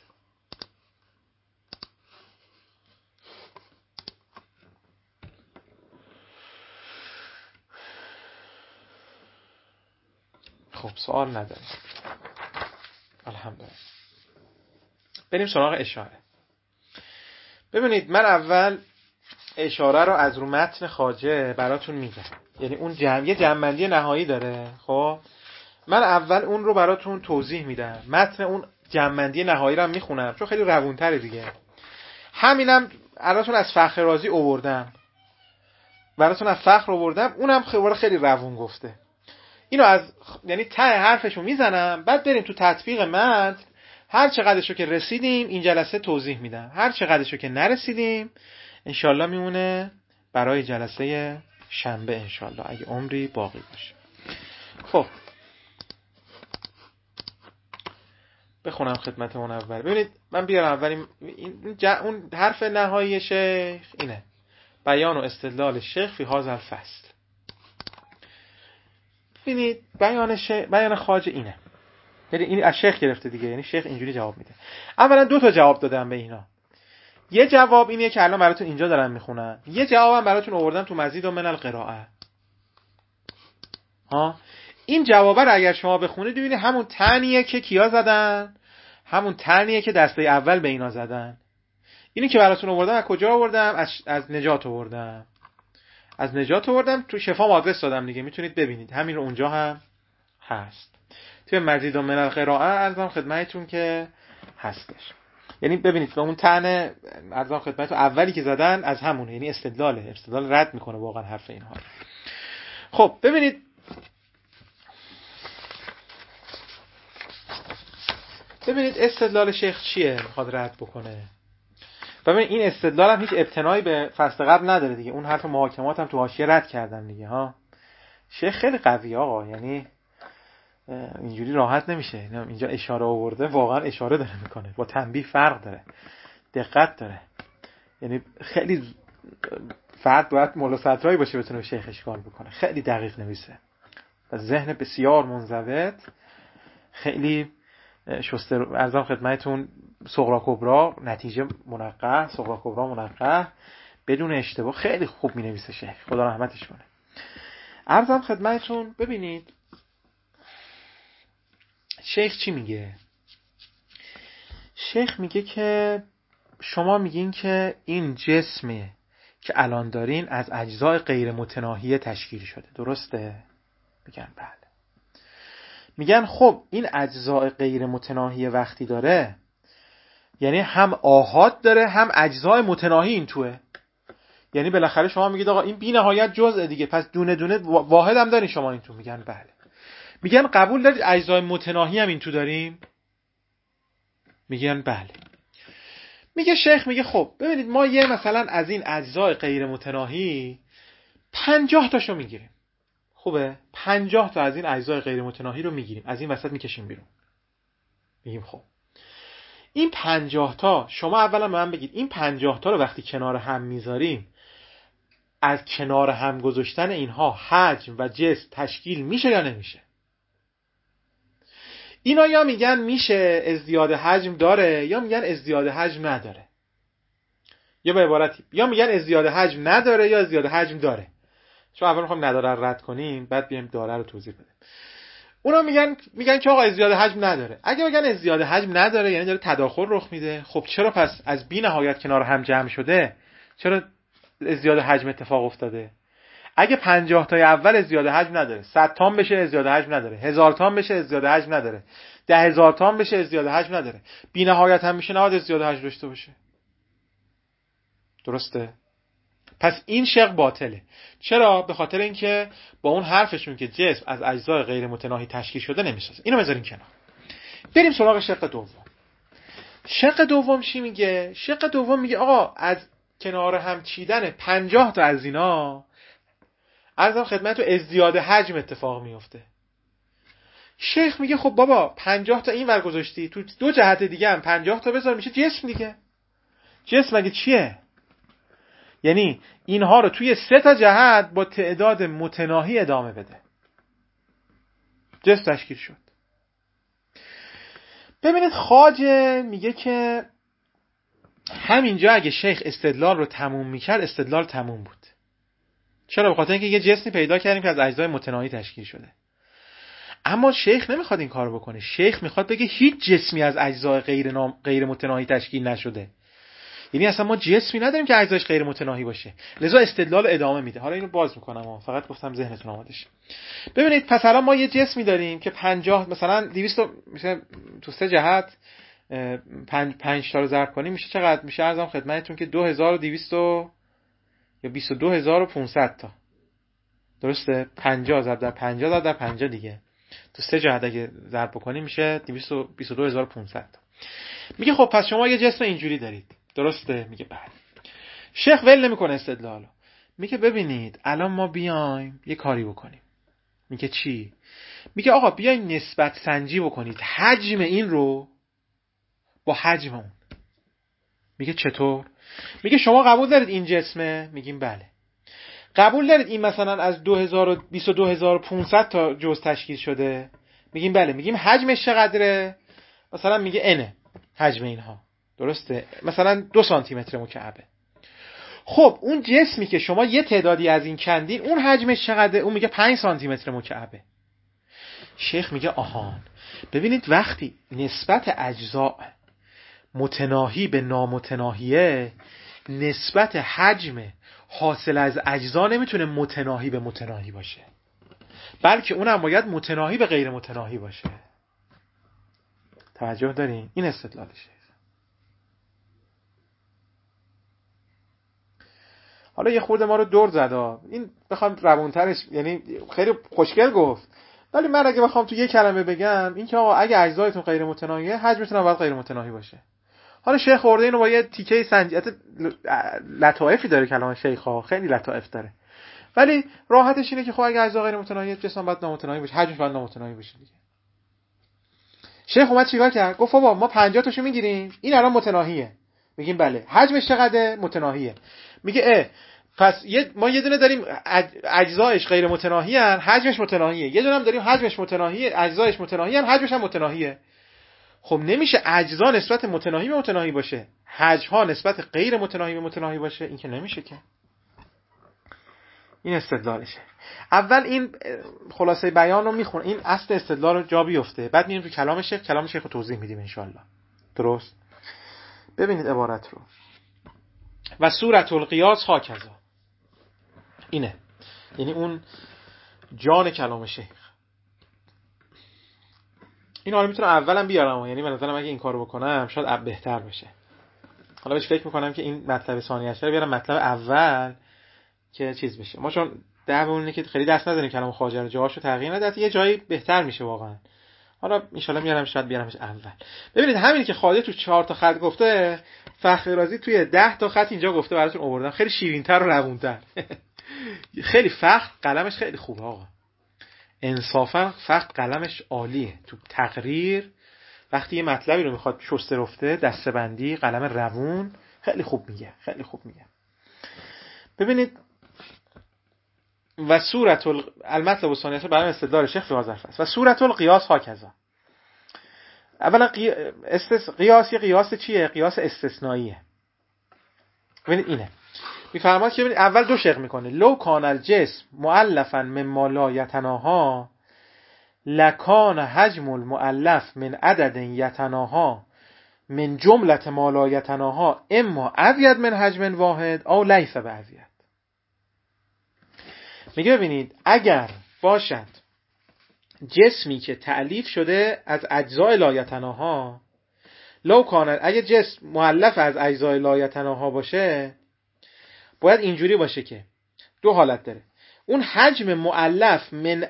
خب سوال نداریم، الحمدلله. بریم سراغ اشاره. ببینید من اول اشاره رو از رو متن خواجه براتون میگم، یعنی اون یه جمع‌بندی نهایی داره. خب من اول اون رو براتون توضیح میدم، متن اون جمع‌بندی نهایی رو هم میخونم چون خیلی روونتره دیگه. همینم براتون از فخر رازی آوردم، براتون از فخر آوردم، اونم خیلی روون گفته. اینو از یعنی ته حرفشو میزنم، بعد بریم تو تطبیق متن، هر چقدرشو که رسیدیم این جلسه توضیح میدم، هر چقدرشو که نرسیدیم انشالله میمونه برای جلسه شنبه انشالله اگه عمری باقی باشه. خب بخونم خدمتمون اول. ببینید من بیارم اول اون حرف نهایی شیخ اینه: بیان و استدلال شیخ فی هذا الفصل. ببینید بیان خواجه اینه، یعنی این از شیخ گرفته دیگه، یعنی شیخ اینجوری جواب میده. اولا 2 تا جواب دادم به اینا. یه جواب اینه که الان براتون اینجا دارم میخونم، یه جوابم براتون آوردم تو مزید و من القراءه. ها این جوابه رو اگر شما بخونید ببینید همون تنیه که کیا زدن، همون طعنیه که دسته اول به اینا زدن. اینو که براتون آوردم از کجا آوردم؟ از نجات آوردم. از نجات آوردم، تو شفا آدرس دادم دیگه، میتونید ببینید. همین رو اونجا هم هست. توی مزید و من القراءه ارزم خدمتتون که هستش. یعنی ببینید که اون طعن ارزم خدمتتون اولی که زدن از همونه، یعنی استدلال رد میکنه واقعا حرف اینها. خب ببینید استدلال شیخ چیه میخواد رد بکنه. ببین این استدلال هم هیچ ابتنایی به فصل قبل نداره دیگه. اون حرف محاکمات هم تو حاشیه رد کردن دیگه ها. شیخ خیلی قویه آقا، یعنی اینجوری راحت نمیشه. اینجا اشاره آورده، واقعا اشاره داره میکنه، با تنبیه فرق داره، دقت داره. یعنی خیلی فرد باید مولا سطرایی باشه بتونه به شیخ اشکال بکنه. خیلی دقیق نویسه و ذهن بسیار منضبط. خیلی شسته ارزم خدمتتون صغرا کبرا نتیجه منقح، صغرا کبرا منقح بدون اشتباه. خیلی خوب می نویسه شیخ، خدا رحمتش کنه. ارزم خدمتتون ببینید شیخ چی میگه. شیخ میگه که شما میگین که این جسمی که الان دارین از اجزای غیر متناهی تشکیل شده، درسته؟ میگن بله. میگن خب این اجزای غیر متناهی وقتی داره، یعنی هم آحاد داره هم اجزای متناهی این توه. یعنی بالاخره شما میگید آقا این بی نهایت جزء دیگه، پس دونه دونه واحد هم دارین شما این تو. میگن بله. میگن قبول دارید اجزای متناهی هم این تو داریم؟ میگن بله. میگه شیخ میگه خب ببینید ما یه مثلا از این اجزای غیر متناهی 50 تاشو میگیریم. خوبه؟ 50 تا از این اجزای غیر متناهی رو میگیریم، از این وسط میکشیم بیرون. میگیم خب این 50 تا شما اولا به من بگید این 50 تا رو وقتی کنار هم میذاریم، از کنار هم گذاشتن اینها حجم و جسم تشکیل میشه یا نمیشه؟ اینا یا میگن میشه ازدیاد حجم داره، یا میگن ازدیاد حجم نداره. یا به عبارتی یا میگن ازدیاد حجم نداره یا ازدیاد حجم داره. چون اول میخوام نداره رو رد کنیم، بعد بیایم داره رو توضیح بدیم. اونا میگن که آقا ازدیاد حجم نداره. اگه بگن ازدیاد حجم نداره یعنی داره تداخل رخ میده. خب چرا پس از بی نهایت کنار هم جمع شده چرا ازدیاد حجم اتفاق افتاده؟ اگه 50 تای اول ازدیاد حجم نداره، 100 تام بشه ازدیاد حجم نداره، 1000 تام بشه ازدیاد حجم نداره، 10000 تام بشه ازدیاد حجم نداره، بی نهایت هم میشه نهاد ازدیاد حجم داشته باشه. درسته؟ پس این شق باطله. چرا؟ به خاطر اینکه با اون حرفشون که جسم از اجزای غیر متناهی تشکیل شده نمیسازه. اینو بذارین کنار. بریم سراغ شق دوم. شق دوم چی میگه؟ شق دوم میگه آقا از کنار هم چیدن 50 تا از اینا عرضم خدمت تو ازدیاد حجم اتفاق میفته. شیخ میگه خب بابا 50 تا این ور گذاشتی، تو دو جهت دیگه هم 50 تا بذار، میشه جسم دیگه. جسم مگه چیه؟ یعنی اینها رو توی 3 تا جهت با تعداد متناهی ادامه بده. جسم تشکیل شد. ببینید خواجه میگه که همینجا اگه شیخ استدلال رو تموم میکرد استدلال تموم بود. چرا؟ به خاطر اینکه یه جسمی پیدا کردیم که از اجزای متناهی تشکیل شده. اما شیخ نمیخواد این کارو بکنه. شیخ میخواد بگه هیچ جسمی از اجزای غیر متناهی تشکیل نشده. یعنی اصلا ما جسمی نداریم که اجزاش غیر متناهی باشه. لذا استدلال ادامه میده. حالا اینو باز میکنم، فقط گفتم ذهنتون آماده شه. ببینید پس الان ما یه جسمی داریم که 50 مثلا 200 میشه تو 3 جهت 5 تا رو ضرب کنیم میشه چقدر؟ میشه ارزم خدمتتون که 2200 یا 22500 تا. درسته؟ 50 ضرب در 50 ضرب در 50 دیگه. تو 3 جهت اگه ضرب بکنیم میشه 222500 تا. میگه خب پس شما یه جسم اینجوری دارید. درسته؟ میگه بله. شیخ ول نمیکنه استدلالو. میگه ببینید الان ما بیایم یه کاری بکنیم. میگه چی؟ میگه آقا بیاین نسبت سنجی بکنید حجم این رو با حجم اون. میگه چطور؟ میگه شما قبول دارید این جسمه؟ میگیم بله. قبول دارید این مثلا از 22500 تا جزء تشکیل شده؟ میگیم بله. میگیم حجمش چقدره؟ مثلا میگه n حجم اینها. درسته؟ مثلا 2 سانتی متر مکعبه. خب اون جسمی که شما یه تعدادی از این کندین اون حجمش چقدره؟ اون میگه 5 سانتی متر مکعبه. شیخ میگه آهان، ببینید وقتی نسبت اجزا متناهی به نامتناهیه، نسبت حجم حاصل از اجزا نمیتونه متناهی به متناهی باشه، بلکه اونم باید متناهی به غیر متناهی باشه. توجه دارین؟ این استدلالشه. حالا یه خورده ما رو دور زد، این بخوام روونترش، یعنی خیلی خوشگل گفت، ولی من اگه بخوام تو یه کلمه بگم این که آقا اگه اجزایتون غیر متناهیه، حجمتون هم باید غیر متناهی باشه. حالا شیخ خورده اینو با یه تیکه سنجیت، لطائفی داره کلام شیخ ها، خیلی لطائف داره، ولی راحتش اینه که خب اگه اجزا غیر متناهیه، جسم باید نامتناهی باشه، حجمش باید نامتناهی باشه دیگه. شیخ اومد چیکار کرد؟ گفت بابا ما 50 تاشو میگیریم، این الان متناهیه، میگیم بله. حجمش چقدره؟ متناهیه. میگه پس ما یه دونه داریم اجزایش غیر متناهی ان، حجمش متناهیه، یه دونه هم داریم حجمش متناهیه، اجزایش متناهی ان، حجمش هم متناهیه. خب نمیشه اجزا نسبت متناهی به متناهی باشه، حجم ها نسبت غیر متناهی به متناهی باشه، این که نمیشه که. این استدلالشه. اول این خلاصه بیان رو میخونه، این اصل استدلال رو جا بیفته، بعد میریم تو کلام شیخ رو توضیح میدیم ان شاءالله. درست؟ ببینید عبارت رو. و صورت القیاس هاکذا، اینه، یعنی اون جان کلام شیخ. این حالا میتونم اولم بیارم، یعنی به نظرم اگه این کارو بکنم شاید بهتر بشه. حالا بهش فکر میکنم که این مطلب ثانیه‌اش رو بیارم مطلب اول که چیز بشه. ما چون دعوامونه که خیلی دست نداریم کلام خواجه رو جاهاشو تغییر نداد، یه جایی بهتر میشه واقعا. حالا ان شاءالله میارم، شاید بیارمش اول. ببینید همین که خواجه تو 4 تا خط گفته، فخر رازی توی 10 تا خط اینجا گفته، براتون آوردم، خیلی شیرین‌تر و روون‌تر. خیلی فخر قلمش خیلی خوبه آقا، انصافا فخر قلمش عالیه تو تقریر. وقتی یه مطلبی رو میخواد شسته رفته، دسته‌بندی، قلم روون، خیلی خوب میگه، خیلی خوب میگه. ببینید و صورت المطلب الثانیه برای استدلال شیخ فی هذا الفصل و صورت القیاس هاکذا. اولا قیاس یه قیاس چیه؟ قیاس استثنائیه. ببینید اینه میفرماد که ببینید اول دو شق میکنه، لو کان الجسم مؤلفا مما لا یتناها لکان حجم المؤلف من عدد یتناها من جملة ما لا یتناها اما ازید من حجم واحد او لیس بازید. میگه ببینید اگر باشد جسمی که تألیف شده از اجزای لا یتناها، لو کان، اگه جسم مؤلف از اجزای لا یتناها باشه، باید اینجوری باشه که دو حالت داره. اون حجم مؤلف من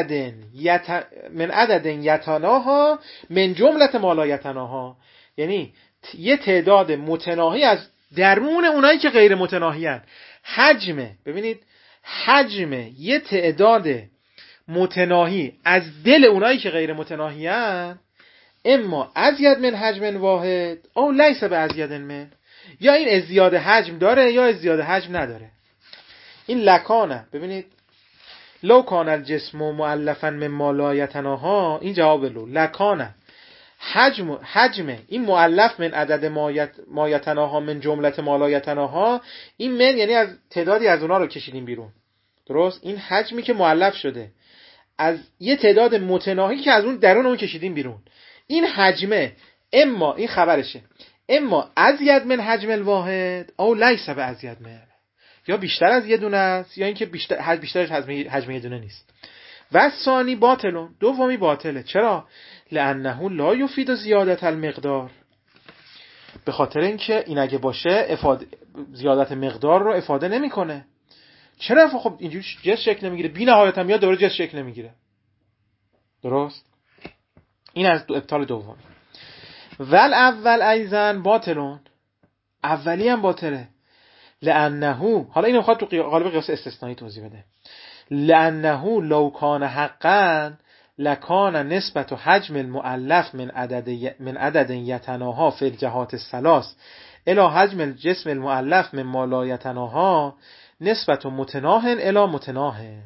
عدد یتناها من جملة ما لا یتناها، یعنی یه تعداد متناهی از درون اونایی که غیر متناهی هن. ببینید حجم یه تعداد متناهی از دل اونایی که غیر متناهی هن، اما ازید من حجم واحد او لیس به ازید من، یا این ازدیاد حجم داره یا ازدیاد حجم نداره. این لکانه، ببینید لو کان الجسم مؤلفا مما لا یتناها، این جواب لو. لکانه حجم این مؤلف من عدد ما یتناها من جملت ما لا یتناها، این من یعنی از تعدادی از اونا رو کشیدیم بیرون. درست؟ این حجمی که مؤلف شده از یه تعداد متناهی که از اون درون اون کشیدیم بیرون، این حجمه، اما این خبرشه، اما ازید من حجم الواحد او لیس به ازید من، یا بیشتر از یه دونه است یا اینکه بیشترش حجم یه دونه نیست. و ثانی باطلون، دومی باطله. چرا؟ لانه لا یفید زیادت المقدار، به خاطر اینکه این اگه باشه زیادت مقدار رو افاده نمیکنه. چرا؟ خب اینجوری جس شکل نمیگیره، بی نهایت هم یا دوره جس شکل نمیگیره. درست؟ این از ابطال دوم. ول اول ایزن باطلون، اولی هم باطله. لانه، حالا اینو میخواد تو قالب قیاس استثنایی توضیح بده، لانه لو کان حقا لکان نسبت حجم المؤلف من عدد یتناها فی الجهات الثلاث الی حجم الجسم المؤلف من ما لا یتناها نسبت متناهن الی متناهن.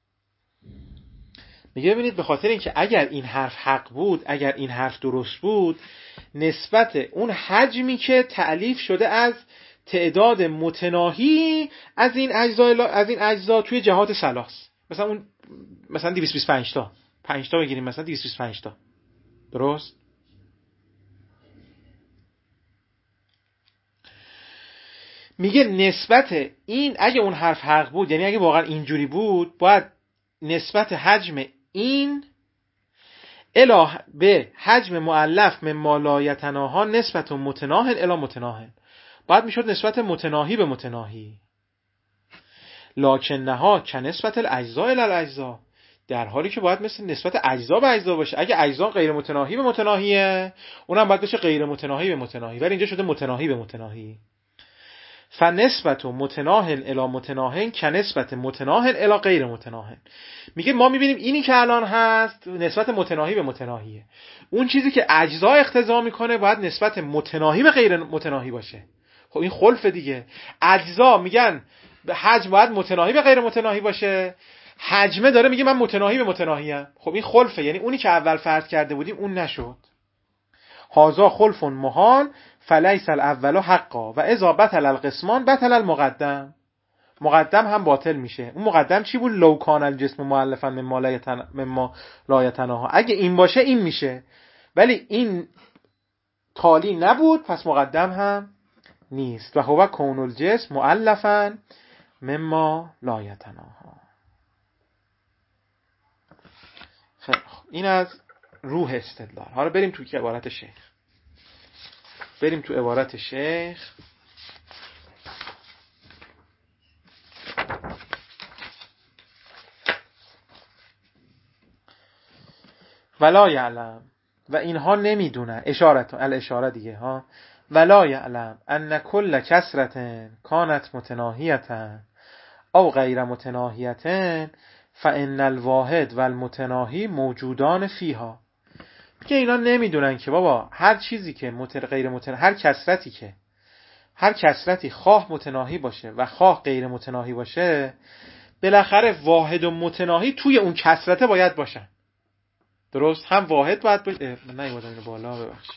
میگه ببینید به خاطر اینکه اگر این حرف حق بود، اگر این حرف درست بود، نسبت اون حجمی که تألیف شده از تعداد متناهی از این اجزا توی جهات ثلاث، مثلا 225 تا 5 تا بگیریم مثلا 225 تا. درست؟ میگه نسبت این اگه اون حرف حق بود، یعنی اگه واقعا اینجوری بود، باید نسبت حجم این اله به حجم مؤلف من ما لا یتناها نسبت متناهن الی متناهن، باید میشد نسبت متناهی به متناهی. لکنها کنسبت الاجزاء الی الاجزاء، در حالی که باید مثل نسبت اجزا به اجزا باشه. اگه اجزا غیر متناهی به متناهیه، اونم باید بشه غیر متناهی به متناهی، ولی اینجا شده متناهی به متناهی. فنسبت متناهن الی متناهن کنسبت متناهن الی غیر متناهن. میگه ما میبینیم اینی که الان هست نسبت متناهی به متناهیه، اون چیزی که اجزا اقتضا میکنه باید نسبت متناهی به غیر متناهی باشه. خب این خلف دیگه. اجزا میگن حجم باید متناهی به غیر متناهی باشه، حجمه داره میگه من متناهی به متناهی ام. خب این خلفه، یعنی اونی که اول فرض کرده بودیم اون نشد. هازا خلف محال فلیس الاول حقا و اذا بطل القسمان بطل المقدم. مقدم هم باطل میشه. اون مقدم چی بود؟ لو کان الجسم مؤلفا مما لا یتناها. اگه این باشه این میشه، ولی این تالی نبود پس مقدم هم نیست. و هو کون الجسم مؤلفا مما لا یتناها. این از روح استدلال. حالا بریم تو عبارت شیخ. ولا یعلم، و اینها نمیدونن، الاشاره دیگه ها، ولا یعلم ان کل کسرة کانت متناهیة او غیر متناهیة فان الواحد و المتناهی موجودان فیها. که اینا نمیدونن که بابا هر چیزی که غیر متناهی، هر کسرتی خواه متناهی باشه و خواه غیر متناهی باشه، بالاخره واحد و متناهی توی اون کسرته باید باشن. درست؟ هم واحد باید باشه. من نیومدم اینو بالا، ببخشید.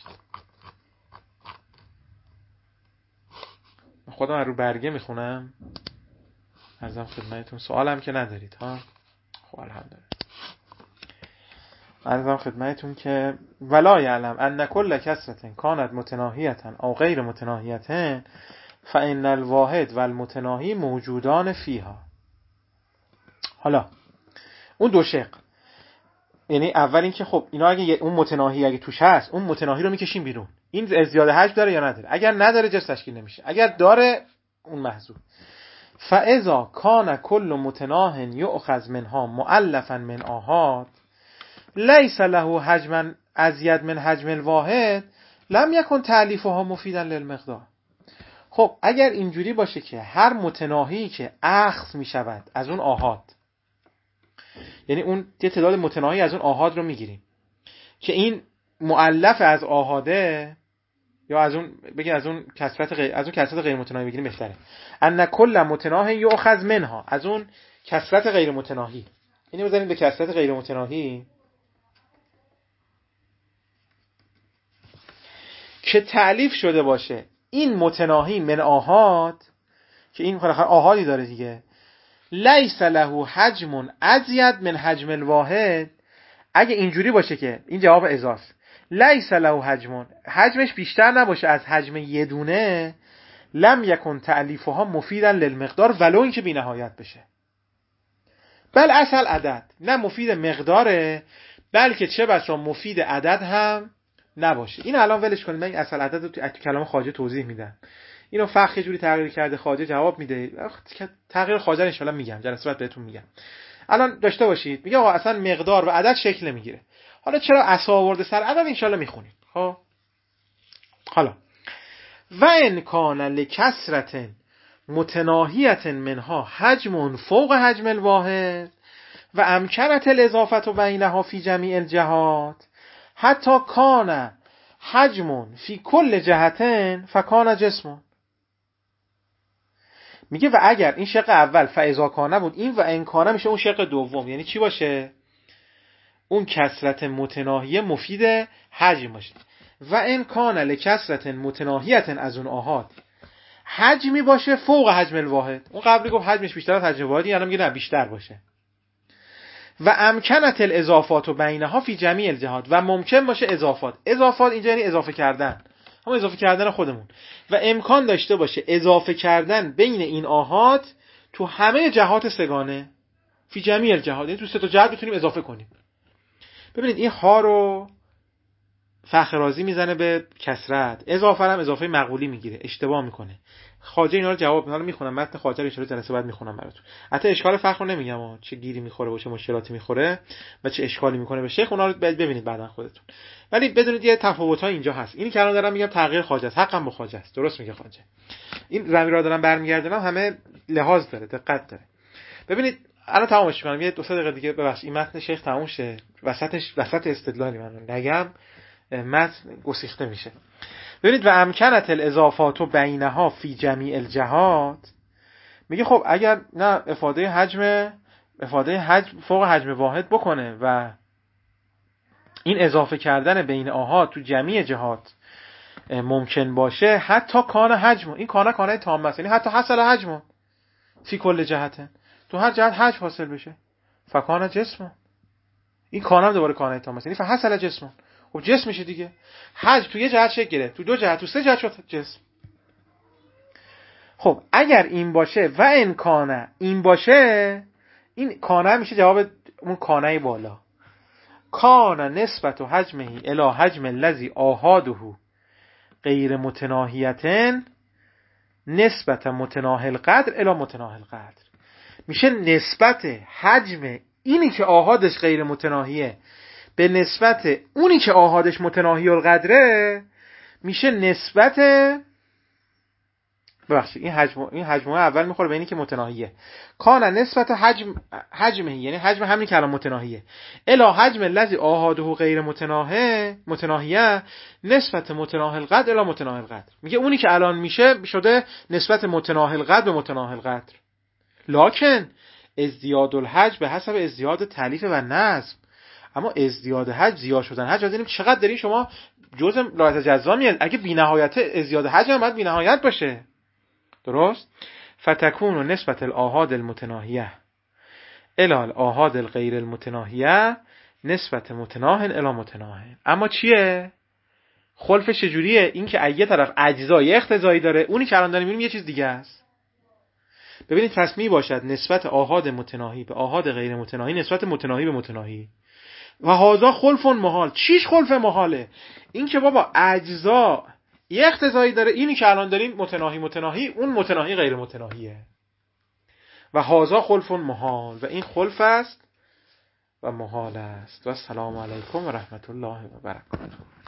من خودم رو برگه میخونم. عرضم خدمتتون، سوالم که ندارید ها؟ خب الحمدلله. عرضم خدمتتون که ولا یعلم ان کل کسرة کانت متناهیة او غیر متناهیة فان الواحد و المتناهی موجودان فیها. حالا اون دو شق، یعنی اول این که خب اینا اگه اون متناهی اگه توش هست، اون متناهی رو میکشیم بیرون. این زیاده حجم داره یا نداره؟ اگر نداره جسم تشکیل نمیشه، اگر داره اون محذوف. فاذا کان کل متناه یؤخذ منها مؤلفا من آحاد لیس له حجما ازید من حجم الواحد لم یکن تألیفها مفیدا للمقدار. خب اگر اینجوری باشه که هر متناهی که اخذ میشود از اون آحاد، یعنی اون یه تعداد متناهی از اون آحاد رو میگیریم که این مؤلف از آحاده، یا از اون بگین از اون کسرت غیر متناهی بگیریم بهتره. ان کل متناه یؤخذ منها، از اون کسرت غیر متناهی، اینو بزنیم به کسرت غیر متناهی که تألیف شده باشه این متناهی من آحاد، که این خلاص آحادی داره دیگه، لیس له حجم ازید من حجم الواحد. اگه اینجوری باشه که این جواب اضافه، لیس له حجم، حجمش بیشتر نباشه از حجم یه دونه، لم یکن تألیفها مفیدا للمقدار، ولو اینکه بی نهایت بشه. بل اصل عدد، نه مفید مقداره بلکه چه بسا مفید عدد هم نباشه. این الان ولش کنید، من این اصل عدد رو تو کلام خواجه توضیح میدم. اینو فقه یه جوری تغییر کرده، خواجه جواب میده. تغییر خواجه ان شاءالله میگم، جلسه بعد بهتون میگم. الان داشته باشید، میگه آقا اصلا مقدار و عدد شکل نمیگیره. حالا چرا عصا آورده سر عدد ان شاءالله میخونید. خب حالا و ان کان لکثرة متناهیة منها حجم فوق حجم الواحد و امکنت الاضافه بینها فی جمیع الجهات حتی کان حجم فی کل جهتین فکان جسم. میگه و اگر این شق اول فاذا کان بود، این و ان کان میشه اون شق دوم. یعنی چی باشه؟ اون کثرت متناهیه مفید حجم باشه. و ان کان لکثرة متناهیة از اون آحاد حجمی باشه فوق حجم الواحد. اون قبلی گفت حجمش بیشتر از حجم واحدی، الان میگه نه بیشتر باشه. و امکنت الاضافات و بینها فی جمیع الجهات، و ممکن باشه اضافات اینجا یعنی اضافه کردن، هم اضافه کردن خودمون، و امکان داشته باشه اضافه کردن بین این آحاد تو همه جهات سگانه، فی جمیع الجهات، یعنی تو سه تا جهت بتونیم اضافه کنیم. ببینید این ها رو فخر رازی میزنه به کسرت، اضافه هم اضافه مقبولی میگیره، اشتباه میکنه. خواجه اینا رو جواب میده، میخونم متن خواجه رو ان شاء الله جلسه بعد میخونم براتون. حتی اشکال فخر رو نمیگم چه گیری میخوره و چه مشکلاتی میخوره و چه اشکالی میکنه به شیخ، اونا رو ببینید بعدن خودتون. ولی بدونید یه تفاوت‌ها اینجا هست. اینی که الان دارم میگم تغییر خواجه است، حقم با خواجه است، درست میگه خواجه. این زمین را دارم برمیگردونم همه لحاظ داره، دقت داره. ببینید الان تمامش می‌کنم، یه 2 دقیقه دیگه ببخشید این متن شیخ تموم شه، وسط استدلالی من نگم متن گسیخته میشه. ببینید و امکنت الاضافات و بینها فی جمیع الجهات، میگه خب اگر نه افاده حجم فوق حجم واحد بکنه و این اضافه کردن بین آحاد تو جمیع جهات ممکن باشه، حتی کان حجم، این کانه تام است، یعنی حتی حاصل حجم فی کل جهته، تو هر جهت حجم حاصل بشه، فکان جسم، این کانه هم دوباره کانه تام است، یعنی فحصل جسم، خب جسم میشه دیگه. حجم تو یه جهت شکل گرفت، تو 2 جهت، تو 3 جهت شد جسم. خب اگر این باشه و ان کانه این باشه، این کانه میشه جواب اون کانه بالا. کانه نسبت و حجمه الی حجم الذی آحاده غیر متناهیتن نسبت متناهی القدر الی متناهی القدر، میشه نسبت حجم اینی که آحادش غیر متناهیه به نسبت اونی که آحادش متناهی القدره، میشه نسبت ببخشید این حجمه اول میخوره به اینی که متناهیه. کان نسبت حجمه یعنی حجم همین که الان متناهیه الی حجم الذی آحاده غیر متناهیه نسبت متناهی القدر الی متناهی القدر، میگه اونی که الان میشه شده نسبت متناهی القدر به متناهی القدر. لکن ازدیاد الحجم به حسب ازدیاد تالیف و نظم، اما ازدیاد حجم زیاد شدن حجم دیدیم چقدر دارین شما جزء لایحه جزا میاد، اگه بی‌نهایت ازدیاد حجم باید بی‌نهایت باشه، درست؟ فتکون نسبت الاحاد المتناهیه الی الاحاد الغیر المتناهیه نسبت متناه الی متناه. اما چیه؟ خلفش چجوریه؟ این که یه طرف اجزای اختزایی داره، اونی که الان داریم میبینیم یه چیز دیگه است. ببینید تصمیه باشد نسبت آحاد متناهی به آحاد غیر متناهی نسبت متناهی به متناهی و هذا خلف محال. چیش خلف محاله؟ این که بابا اجزا یه اختزایی داره، اینی که الان داریم متناهی، اون متناهی غیر متناهیه. و هذا خلف محال، و این خلف است و محال است. و السلام علیکم و رحمت الله و برکاته.